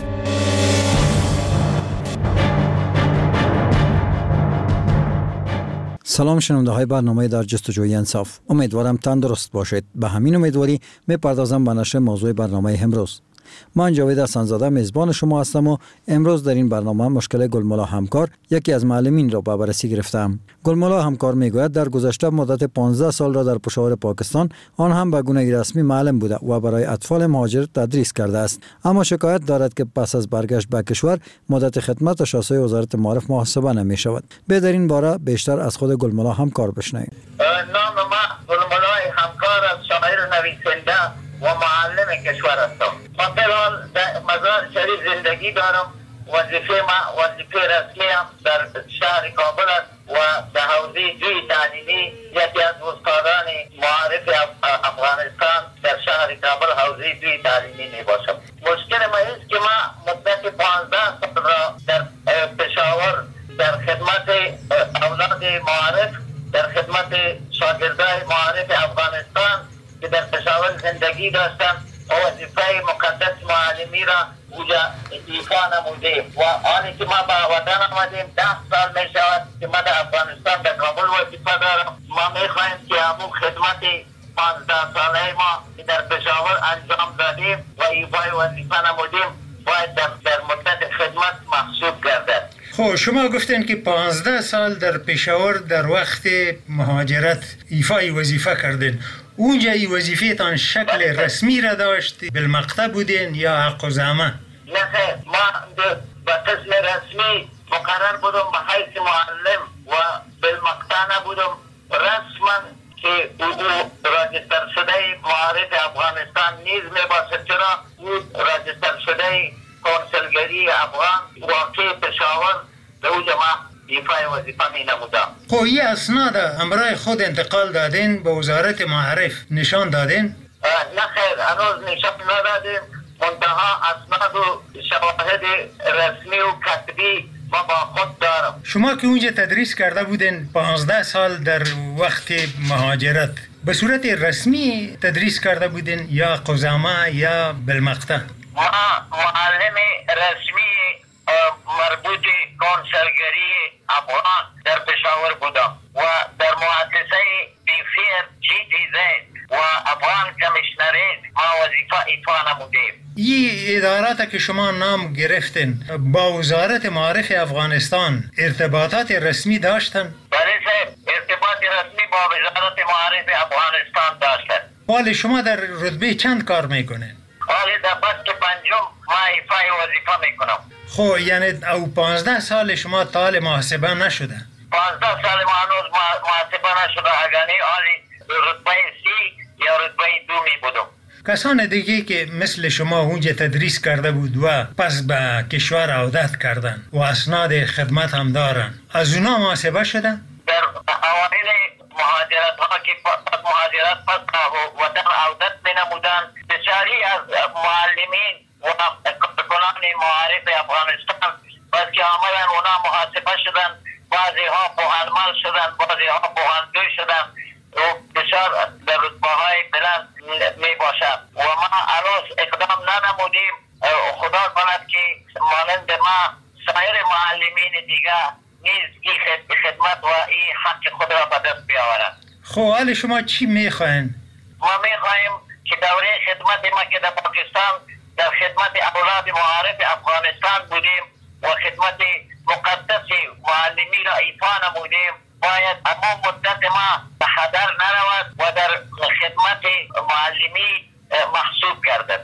سلام شنونده های برنامه در جستجوی انصاف. امیدوارم تندرست باشید. به همین امیدواری میپردازم به نشر موضوع برنامه امروز. من جاوید حسن‌زاده میزبان شما هستم و امروز در این برنامه مشکل گلملا همکار یکی از معلمین را به بررسی گرفتم. گلملا همکار میگوید در گذشته مدت 15 سال را در پشاور پاکستان آن هم به گونه رسمی معلم بوده و برای اطفال مهاجر تدریس کرده است، اما شکایت دارد که پس از برگشت به کشور مدت خدمت شاسه وزارت معارف محاسبه نمی شود. به در این باره بیشتر از خود گلملا همکار بشنویم. نام ما گلملا همکار از شاعر نویسنده و معلم کشور هستم. من فعلا در مزار شریف زندگی دارم. وظیفه رسمی هم در شهر کابل است و در حوزه جوی تعلیمی یکی از استادان معارف افغانستان در شهر کابل حوزه جوی تعلیمی می باشم. مشکل ما است که ما مدت 15 سال را در پشاور در خدمت اولاد معارف، در خدمت شاگردای معارف افغانستان که در پشاور زندگی داشتم و وظیفه مقدس معلمی را اوجا ایفا نمودیم و آنی که ما به وطن آمدیم 10 سال می شود که ما در افغانستان در کابل وظیفه دارم. ما می خواهیم که همون خدمت 15 ساله ما که در پشاور انجام دادیم و ایفای وظیفه نمودیم باید در مدت خدمت محسوب گردد. خب شما گفتین که 15 سال در پشاور در وقت مهاجرت ایفای وظیفه کردین. اونجا ای وظیفه‌تان شکل رسمی را داشت؟ بالمقطع بودین یا حق و زعمه؟ نه خیر، ما به قسم رسمی مقرر بودم به حیث معلم و بالمقطع نبودم. رسما که او راجستر شده معارف افغانستان نیز می باشد، چرا او راجستر شده کنسولگری افغان واقع پشاور به او جمع ایفای وظیفه می نمودم. خب این اسناد همراه خود انتقال دادین به وزارت معارف نشان دادین؟ نه خیر، هنوز نشان ندادیم. منتها اسناد و شواهد رسمی و کتبی ما با خود دارم. شما که اونجا تدریس کرده بودین 15 سال در وقت مهاجرت، به صورت رسمی تدریس کرده بودین یا قزامه یا بالمقطع؟ ما معلم رسمی مربوط کنسولگری افغان در پشاور بودم و در مؤسسه بیفیر GTZ و افغان کمیشنریت ما وظیفه ایفا نمودیم. این ادارات که شما نام گرفتین با وزارت معارف افغانستان ارتباطات رسمی داشتن؟ بله صاحب، ارتباط رسمی با وزارت معارف افغانستان داشتن. ولی شما در رتبه چند کار میکنین؟ ولی در بست پنجم ما ایفای وظیفه میکنم. خب یعنی او 15 سال شما طالب محاسبه نشده؟ 15 سال ما هنوز محاسبه نشده، اگرنی آلی رتبه 3 یا رتبه 2 می بودم. کسان دیگه که مثل شما اونجا تدریس کرده بود و پس به کشور عودت کردن و اسناد خدمت هم دارن، از اونا محاسبه شدن؟ در اوایل مهاجرت ها که مهاجرت پس وطن عودت می نمودن، بسیاری از معلمین و کارکنان معارف افغانستان بس که آمدن اونا محاسبه شدن خدمت و این حق خود را به دست بیاورند. خب حال شما چی میخواین؟ ما میخواهیم که دوره خدمت ما که در پاکستان در خدمت اولاد معارف افغانستان بودیم و خدمت مقدس معلمی را ایفا نمودیم، باید اما مدت ما به هدر نرود و در خدمت معلمی محسوب گردد.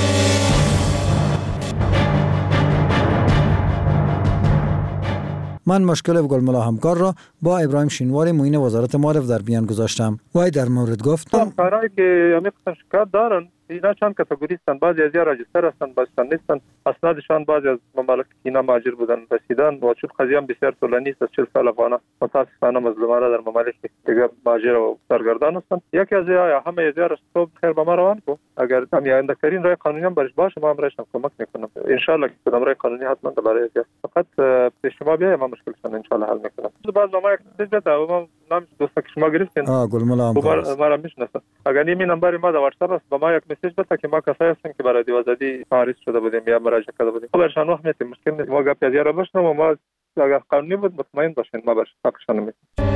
من مشکل گلملا همکار را با ابراهیم شینواری معین وزارت معارف در میان گذاشتم. وای در مورد گفت همکارایی که همین قسم شکایت دارن اینا چند کاتگوری هستند. بعضی از راجستر هستند، بعضی نیستند. اسنادشان بعضی از ممالک اینا مهاجر بودن رسیدن و چون قضیه هم بسیار طولانی است، 40 سال افغانان متاسفانه مظلومانه در ممالک دیگه مهاجر و سرگردان هستند. یکی از یا همه از صبح خیر به ما روان کو. اگر هم آینده ترین راه قانونی هم برش باشه ما هم راشم کمک میکنم ان شاء الله که کدام راه قانونی حتما برای فقط به شما بیا ما مشکلشون ان شاء الله حل میکنم. بعض ما یک چیز ما نام دوست که شما گرفتین گلملا همکار ما را میشناسم. اگر این نمبر ما در واتساپ است با ما یک مسیج بده که ما کسایی هستیم که برای دیوزدی پاریس شده بودیم یا مراجعه کرده بودیم. برشان وقت میتیم مشکل نیست. ما گپ یارا بشنم و ما اگر قانونی بود مطمئن باشین ما برش حقشان میتیم.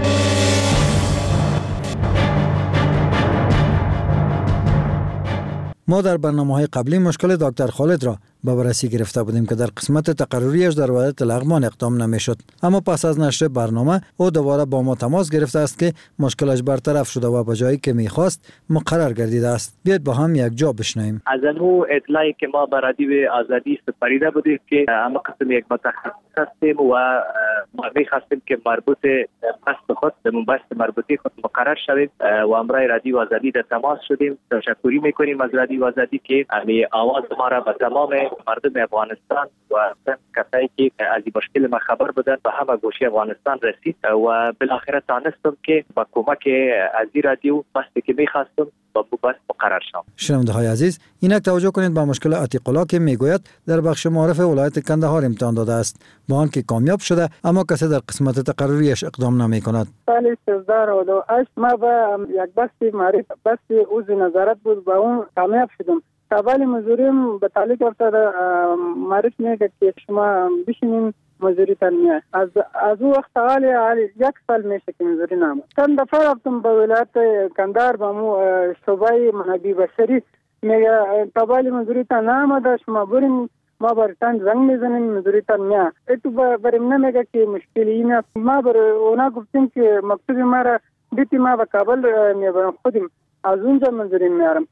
ما در برنامه‌های قبلی مشکل دکتر خالد را به بررسی گرفته بودیم که در قسمت تقرریش در وضعیت لغمان اقدام نمیشد، اما پس از نشر برنامه او دوباره با ما تماس گرفته است که مشکلش برطرف شده و به جایی که میخواست مقرر گردیده است. بیاید با هم یک جا بشنویم. از اون اطلاعی که ما به رادیو آزادی سپریده بودیم که اما قسم یک متخصص هستیم و ما میخواستیم که مربوط بحث خود به بحث مربوطی خود مقرر شویم و امرای رادیو آزادی در تماس شدیم. تشکر میکنیم از رادیو آزادی که همین آواز ما را به تمام مردم افغانستان و کسایی که از این مشکل ما خبر بودن به همه گوشه افغانستان رسید و بالاخره تانستم که با کمک از این رادیو بحثی که میخواستم با بحث مقرر شم. شنونده های عزیز، اینک توجه کنید به مشکل عتیق الله که میگوید در بخش معارف ولایت کندهار امتحان داده است، با آنکه کامیاب شده اما کسی در قسمت تقرریش اقدام نمیکند. سال 2008 ما با یک بحث معرفی بحث اوز نظارت بود با اون کامیاب شدم. قبل مزوریم به تعلیق افتاده معرف میگه که شما بشینین مزوری تنمیه از او وقت حالی 1 سال میشه که مزوری نامد. چند دفعه رفتم به ولایت کندهار با مو شعبه منابع بشری میگه قبل مزوری تن نامده شما برین ما برتان زنگ میزنیم مزوری تنمیه. ایتو بریم نمیگه که مشکلی اینه. ما بر اونا گفتیم که مکتوب ما را بیتی ما به کابل میبرم خودیم از اونجا مزوری میارم.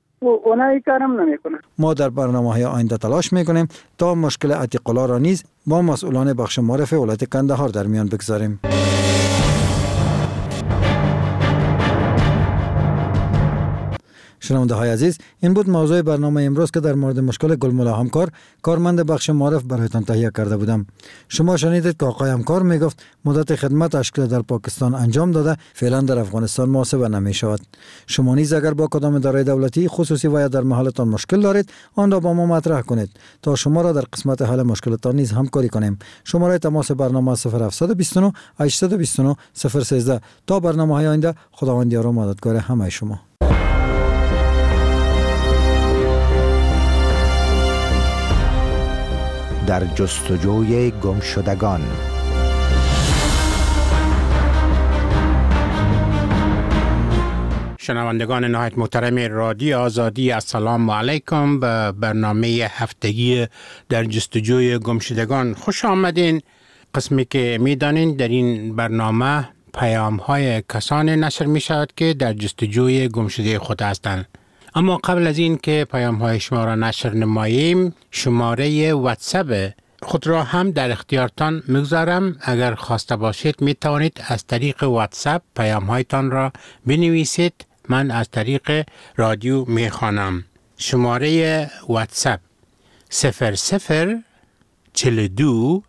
ما در برنامه‌های آینده تلاش میکنیم تا مشکل عتیق الله را نیز با مسئولان بخش معرف ولایت کندهار در میان بگذاریم. شنونده های عزیز، این بود موضوع برنامه امروز که در مورد مشکل گلملا همکار کارمند بخش معرف برایتان تهیه کرده بودم. شما شنیدید که آقای همکار میگفت مدت خدمتش که در پاکستان انجام داده فعلا در افغانستان محاسبه نمی شود. شما نیز اگر با کدام اداره دولتی خصوصی و یا در محلتان مشکل دارید آن را با ما مطرح کنید تا شما را در قسمت حل مشکلتان نیز همکاری کنیم. شماره تماس برنامه 0729 829 013. تا برنامه های آینده، خداوند یار و مددگار همه شما. در جستجوی گمشدگان. شنوندگان نهایت محترم رادیو آزادی، السلام علیکم به برنامه هفتگی در جستجوی گمشدگان خوش آمدین. قسمی که میدانین در این برنامه پیام های کسانی نشر می شود که در جستجوی گمشده خود هستند. اما قبل از این که پیام های شما را نشر نماییم، شماره واتساپ خود را هم در اختیارتان میگذارم. اگر خواسته باشید می توانید از طریق واتساپ پیام هایتان را بنویسید، من از طریق رادیو می خوانم. شماره واتساپ 0042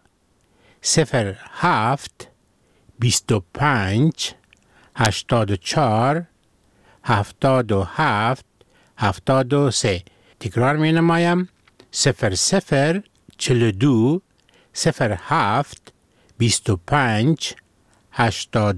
07 25 84 77 73. تکرار می نمایم 0042 07 25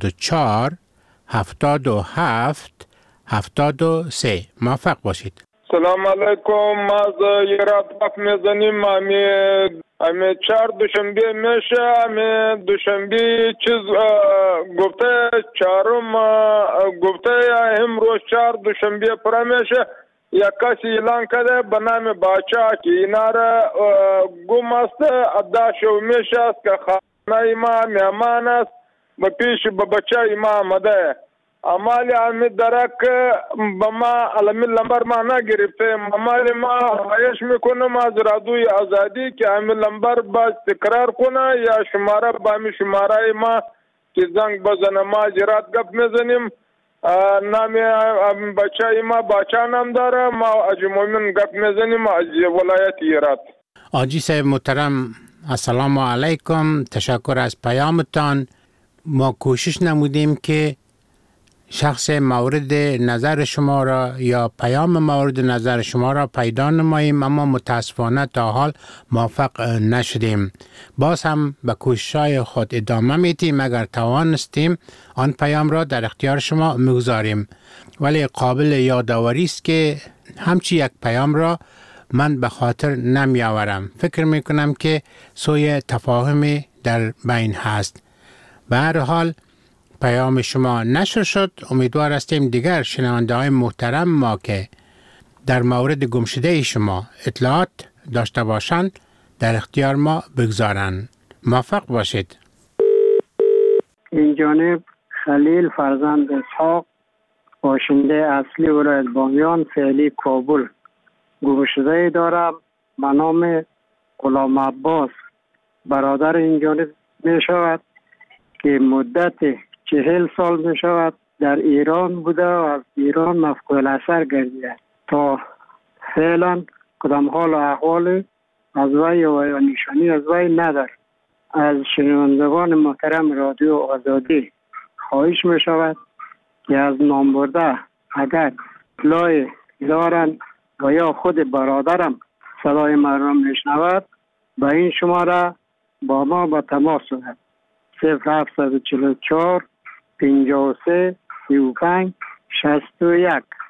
84 77 73. موفق باشید. سلام علیکم. ما از ایران گپ میزنیم. امی 4 دوشنبه میشه. امی دوشنبه چیز گفته چهارم گفته امروز 4 دوشنبه پر میشه. یک کسی اعلان کرده به نام باچا که اینا را گم است ادعا میشه است که خانه ما مهمان است به پیش به بچه ما آمده. امالی امی درک به ما علمی لمبر ما نگرفته. امالی ما خواهش میکنم از رادیوی آزادی که امی لمبر باز تکرار کنه یا شماره با امی شماره ما که زنگ بزنه. ما جرات گپ میزنیم. نام بچه ما باچا نام داره. ما حاجی مومن گپ میزنیم از ولایت هرات. حاجی صاحب محترم السلام علیکم. تشکر از پیامتان. ما کوشش نمودیم که شخص مورد نظر شما را یا پیام مورد نظر شما را پیدا نماییم، اما متاسفانه تا حال موفق نشدیم. باز هم به کوشش‌های خود ادامه میدیم. اگر توانستیم آن پیام را در اختیار شما میگذاریم، ولی قابل یادآوری است که همچی یک پیام را من به خاطر نمی آورم. فکر می کنم که سوی تفاهمی در بین هست. به هر حال پیام شما نشر شد. امیدوار هستیم دیگر شنونده های محترم ما که در مورد گمشده شما اطلاعات داشته باشند در اختیار ما بگذارند. موفق باشید. این جانب خلیل فرزند اسحاق، باشنده اصلی ولایت بامیان، فعلی کابل، گمشده دارم به نام غلام عباس. برادر این جانب می شود که مدت 40 سال می شود در ایران بوده و از ایران مفقود اثر گردیده. تا فعلا کدام حال و احوال از وی و نشانی از وی ندار. از شنوندگان محترم رادیو آزادی خواهش می شود که از نام برده اگر اطلاع دارند و یا خود برادرم صدای مردم میشنود به این شماره با ما به تماس شود. 0744 53 35 61.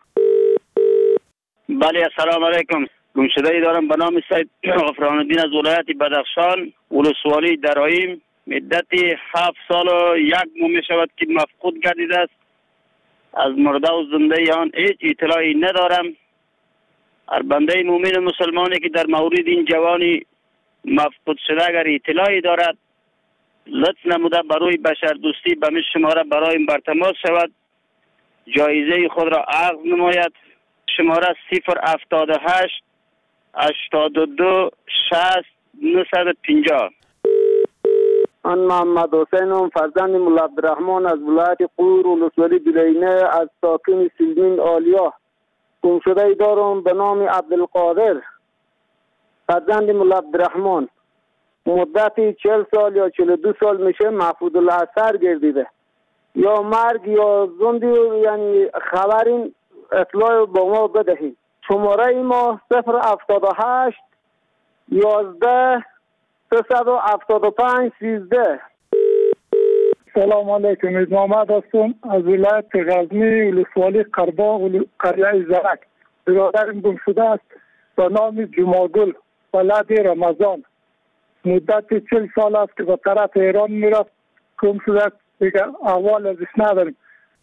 بله السلام علیکم. گمشده دارم به نام سید غفران الدین از ولایت بدخشان، ولسوالی درایم. مدت 7 سال و 1 ماه می شود که مفقود گردیده است. از مرده و زنده آن هیچ اطلاعی ندارم. هر بنده مومن مسلمانی که در مورد این جوانی مفقود شده اگر اطلاعی دارد لطف نموده برای بشر دوستی به شماره برای برتماس شود، جایزه خود را عرض نماید. شماره 078 82 60 950. من محمد حسینم، فرزند مولا عبدالرحمن از ولایت قور ولسوالی بلینه، از ساکن سیزمین آلیا. گمشده دارم به نام عبدالقادر، فرزند مولا عبدالرحمن. مدت 40 سال یا 42 سال میشه محفوظ الاثر گردیده. یا مرگ یا زندی، یعنی خبرین اطلاع با ما بدهید. شماره ما 078 11 375 13. سلام علیکم. محمد هستم از ولایت غزنی، ولسوالی قرباغ، قریه زرک. برادرم گم شده است به نام جمعگل ولد رمضان. مدت 40 سال است که به طرف ایران میرفت. گم شده است. دیگر احوال ازش نداریم.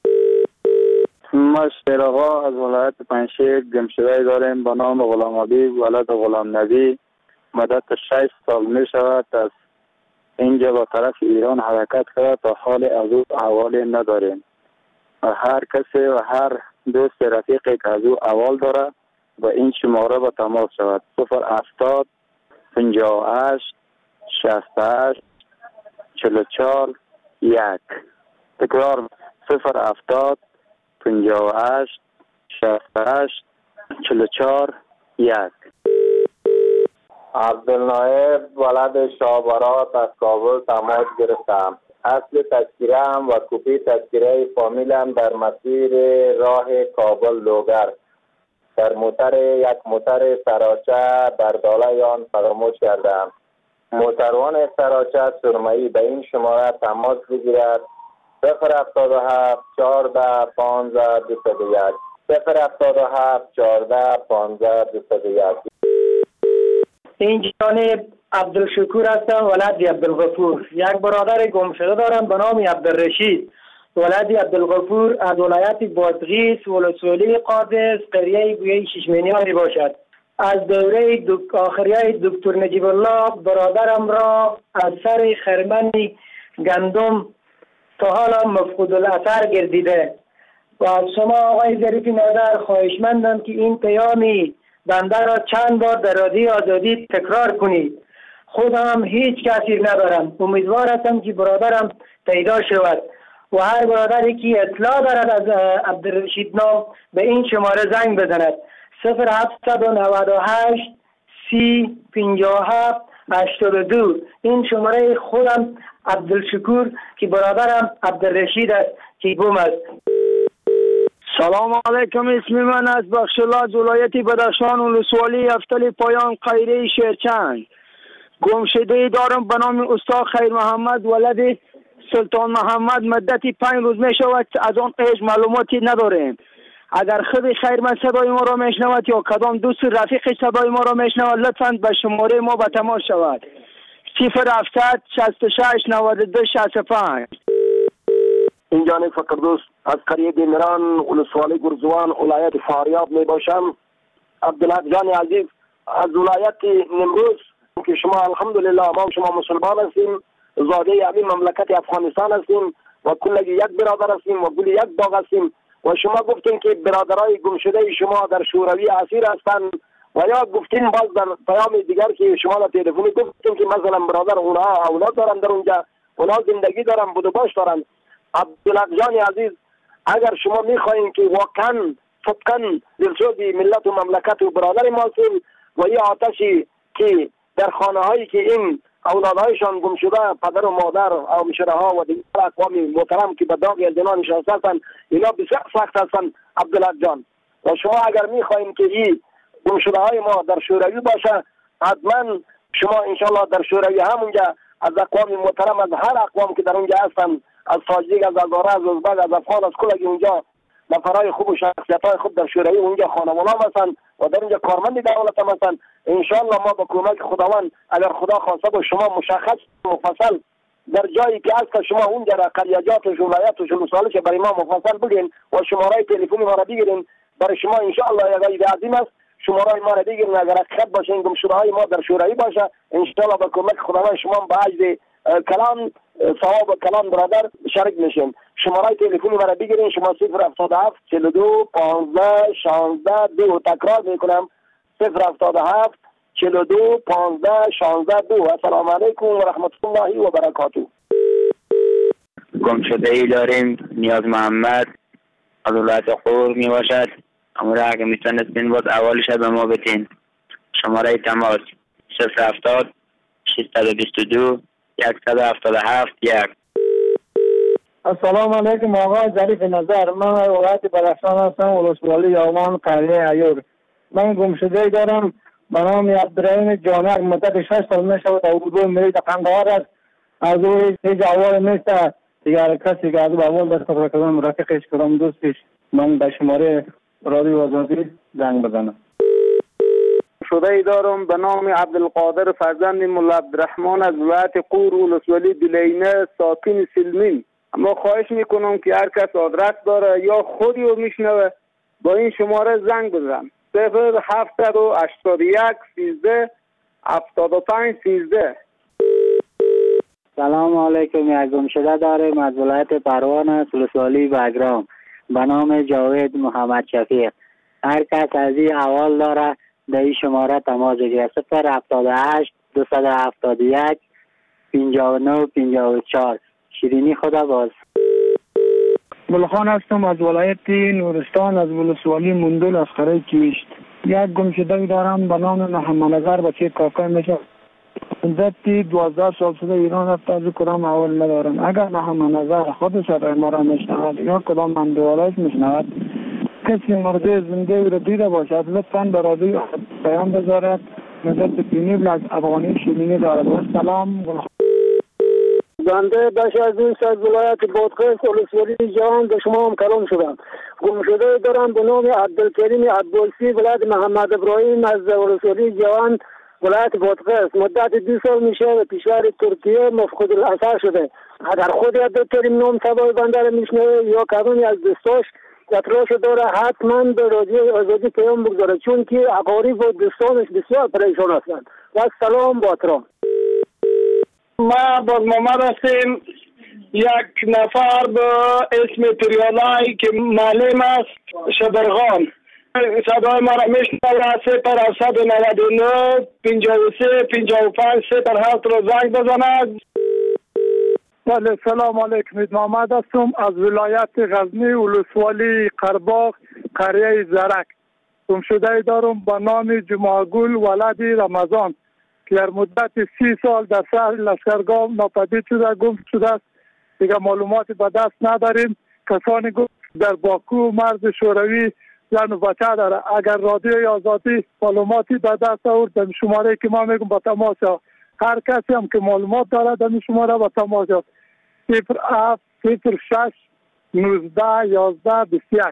ما شیراغا از ولایت پنشیر گمشده داریم به نام غلام حبیب ولد غلام نبی. مدت 6 سال می شود از اینجا به طرف ایران حرکت کرده. تا حال از او احوالی نداریم. هر کسی و هر دوست رفیقی که از او احوال داره با این شماره به تماس شود. 070 58 68 44 1. تکرار 070 58 68 44 1. عبدالنایب ولد شابرات از کابل تماس گرفتم. اصل تذکره‌ام و کپی تذکره فامیلم در مسیر راه کابل لوگر در یک موتر سراچه در داله آن فراموش کردم. موتروان سراچه سرمایی به این شماره تماس بگیرد. 077 14 15 201. 077 14 15 201. این جانب عبدالشکور هستم، ولد عبدالغفور. یک برادر گم شده دارم به نام عبدالرشید، ولد عبدالغفور، از ولایت بادغیس، ولسوالی قادس، قریه گویه ششمینیان باشد. از دوره آخریه دکتر نجیب الله برادرم را از سر خرمن گندم تا حالا مفقود الاثر گردیده و از شما آقای ظریف نظر خواهشمندم که این پیامی بنده را چند بار در رادیو آزادی تکرار کنید. خودم هیچ کسی ندارم. امیدوار هستم که برادرم پیدا شود و هر برادری که اطلاع دارد از عبدالرشید نام به این شماره زنگ بزند. 0798 30 57 82. این شماره خودم عبدالشکور که برادرم عبدالرشید است که گم است. سلام علیکم، اسم من از بخشالله از ولایت بدخشان ولسوالی افتل پایان قیره شیرچند. گمشده دارم به نام استاد خیر محمد ولد سلطان محمد. مدتی 5 روز می شود از آن قیش معلوماتی نداریم. اگر خود خیر من صدای ما را میشنود یا کدام دوست رفیق صدای ما را میشنود لطفاً به شماره ما به تماس شود. 0700 66 92 65. این جانب فقردوست از قریه دیمران ولسوالی گرزوان ولایت فاریاب می باشم. عبدالحق جان عزیز از ولایت نمروز که شما الحمدلله ما شما مسلمان هستیم، زاده همین مملکت افغانستان هستیم و کلگی یک برادر هستیم و گل یک باغ هستیم و شما گفتین که برادرای گمشده شما در شوروی اسیر هستند و یا گفتین باز در پیام دیگر که شما در تلفنی گفتین که مثلا برادر اونها اولاد دارن در اونجا، اونها زندگی دارن، بود و باش دارن. عبدالحق جان عزیز اگر شما میخواین که واقعا صدقا دلسوز ملت و مملکت و برادر ما هستیم و این آتشی که در خانه هایی که این اولادهایشان گم شده پدر و مادر او مشره ها و دیگر اقوام محترم که به داغ زنا نشسته هستند، اینا بسیار سخت هستند عبدالحق جان. و شما اگر میخواین که این گم شده های ما در شوروی باشه، حتما شما انشالله در شوروی همونجا از اقوام محترم، از هر اقوام که در اونجا هستند، از تاجیک، از هزاره، از ازبک، از افغان، از کلگی اونجا نفرهای خوب و شخصیت های خوب در شوروی اونجا خانوانا هستند و در اونجا کارمند دولت هم هستند. انشالله ما با کمک خداوند اگر خدا خواسته با شما مشخص مفصل در جایی که هست شما اونجا را قریجات و ولایت و ولسوالیش برای ما مفصل بگین و شماره تلفنی ما را بگیرین. برای شما انشالله یک عید عظیم است. شماره ما را بگیرین، اگر حقیقت باشه این گمشده های ما در شوروی باشه، انشالله با کمک خداوند شما به عجز کلام ثواب کلام برادر شریک میشین. شماره تلفنی مرا بگیرین، شما 077 42 15 16 2. تکرار میکنم 077 42 15 16 2. السلام علیکم و رحمت الله و برکاته. گمشده ای داریم نیاز محمد از ولایت خور می باشد. امور اگه میتونستین باز اولش به ما بتین. شماره تماس 070 622 177 1. السلام علیکم آقای ظریف نظر. من ولایت بدخشان هستم، ولسوالی یومان قریه ایور. من گمشده دارم به نام عبدالرحیم جانک. مدت 6 سال میشود اردو میرید قنقار است. از او هیچ اول نیست دیگر کسی که از اول دست فکر کردم رفیقش کردم دوستش. من به شماره رادیو آزادی زنگ بزنم. شده ای دارم به نام عبدالقادر فرزند مولا عبدالرحمن از ولایت قور ولسوالی دلینه ساکن سلمین. اما خواهش میکنم که هر کس آدرس داره یا خودی رو میشنوه با این شماره زنگ بزن 0781 13 75 13. سلام علیکم. یک گمشده داریم از ولایت پروان است، ولسوالی بگرام به نام جاوید محمد شفیق. هر کس از این احوال داره در این شماره تماس بگیره 078 271 59 54. شیرینی خدا باز. گلخان هستم از ولایت نورستان از ولسوالی مندل از قریه کیشت. یک گمشده دارم به نام محمد نظر بچه کاکا میشه. مدتی 12 سال شده ایران رفت، از کدام اول ندارم. اگر محمد نظر خودش را ما را میشنود یا کدام مندوالش میشنود کسی مرده زنده را دیده باشد لطفاً به رادیو پیام بذارد. مدت پینیبل از افغانی شیرینی دارد. سلام. بنده بخش عزیز از ولایت بادغیس ولسوالی جهان به شما هم کلام شدم. گمشده دارم به نام عبدالکریم عبدالسی ولایت محمد ابراهیم از ولسوالی جوان ولایت بادغیس. مدت 2 سال میشه و کشور ترکیه مفقود الاثر شده. اگر خود عبدالکریم نام صدای بنده را میشنوه یا کدومی از دوستاش اطلاعش داره حتما به رادیو آزادی پیام بگذاره، چون که اقارب و دوستانش بسیار پریشان هستند. و سلام با احترام. ما باز محمد هستیم. یک نفر به اسم تریالای که معلم است شبرغان صدای ما را میشنوه 0799 53 55 07 را زنگ بزند. بله سلام علیکم. محمد هستم از ولایت غزنی ولسوالی قرباغ قریه زرک. گمشده دارم به نام جمعه‌گل ولد رمضان که در مدت 30 سال در شهر لشکرگاه ناپدید شده گم شده است. دیگه معلوماتی به دست نداریم. کسانی در باکو مرز شوروی زن و بچه داره. اگر رادیوی آزادی معلوماتی به دست آورد در شماره که ما میگم با تماس ها، هر کسی هم که معلومات داره در شماره با تماس ها 07 06 19 11 21.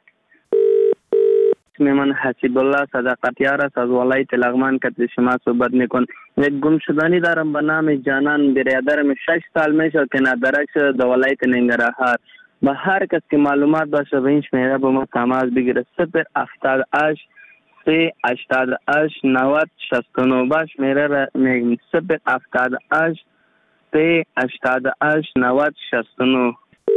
من حسیب الله صداقتیار است از ولایت لغمان که شما صحبت میکن. یک گمشدگی دارم به نام جانان برادرم 6 سال میشه که ندرک شده در ولایت ننگرهار. به هر کس که معلومات باشه به این شمیره با ما تماس بگیره 078 388 90 69 باش میره را میگم 078 388 90 69.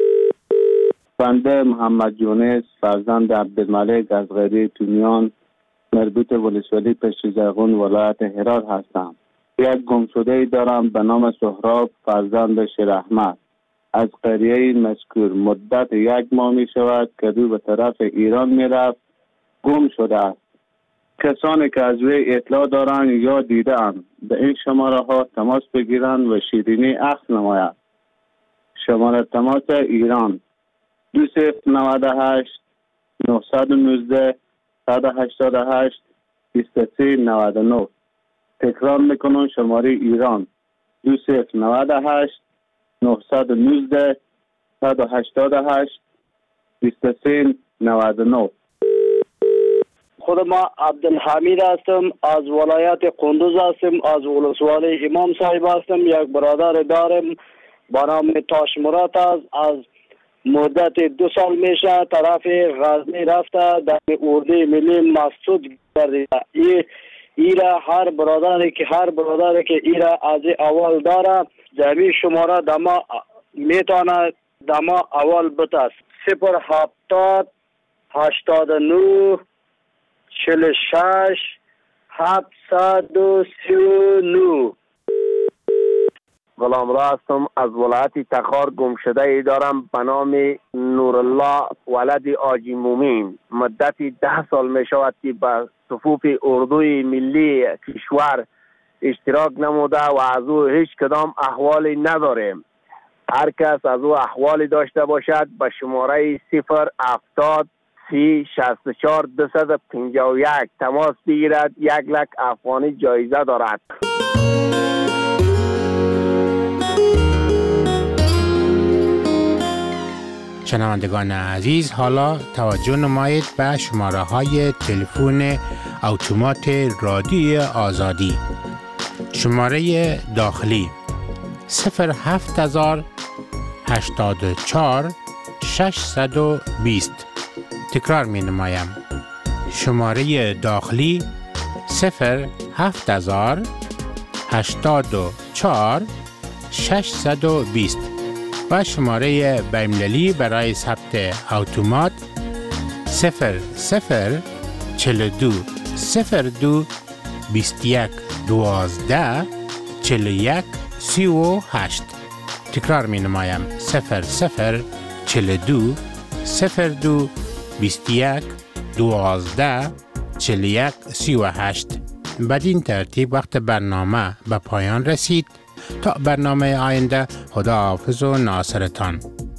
بنده محمد یونس فرزند عبدالملک از غیری تونیان مربوط ولسوالی پشتیزرغون ولایت هرات هستم. یک گمشده دارم به نام سهراب فرزند شیر احمد از قریه مذکور. مدت 1 ماه می شود که دو به طرف ایران می رفت گم شده است. کسانی که از وی اطلاع دارند یا دیدند به این شماره ها تماس بگیرند و شیرینی اخذ نماید. شماره تماس ایران 2098 919 188 2399. تکرار میکنم شماره ایران 2098 919 188 2399. خود ما عبدالحمید هستم از ولایت قندوز هستم، از ولسوالی امام صاحب هستم. یک برادر دارم با نام تاش مراد است. از مدت 2 سال میشه طرف غزنی رفته در اردوی ملی مسعود گردیده. ایرا هر برادری که ایرا از اول داره جمعی شماره دما میتونه دما اول بتاست 070 89 46 739. غلام را هستم از ولایت تخار. گمشده ای دارم به نام نورالله ولد آجی مومین. مدتی 10 سال می شود که به صفوف اردوی ملی کشور اشتراک نموده و از او هیچ کدام احوالی نداریم. هر کس از او احوالی داشته باشد به شماره 070 364 251 تماس بگیرد. 1 لک افغانی جایزه دارد. شنوندگان عزیز، حالا توجه نمایید به شماره های تلفن اتومات رادیوی آزادی. شماره داخلی 07000 84 620. تکرار می نمایم. شماره داخلی 07000 84 620 و شماره بین‌المللی برای ثبت اتومات 0042 02 21 12 41 38. تکرار می نمایم 0042 02 21 12 41 38. بدین ترتیب وقت برنامه به پایان رسید. تا برنامه آینده، خداحافظ و ناصرتان.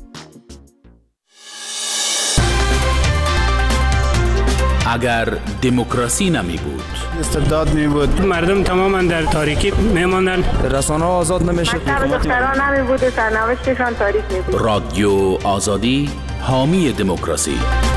اگر دموکراسی نمی بود، استبداد می بود، مردم تماما در تاریکی می ماندن، رسانه ها آزاد نمی شد، دختران نمی بود، سرنوشتشان تاریک می بود. رادیو آزادی حامی دموکراسی.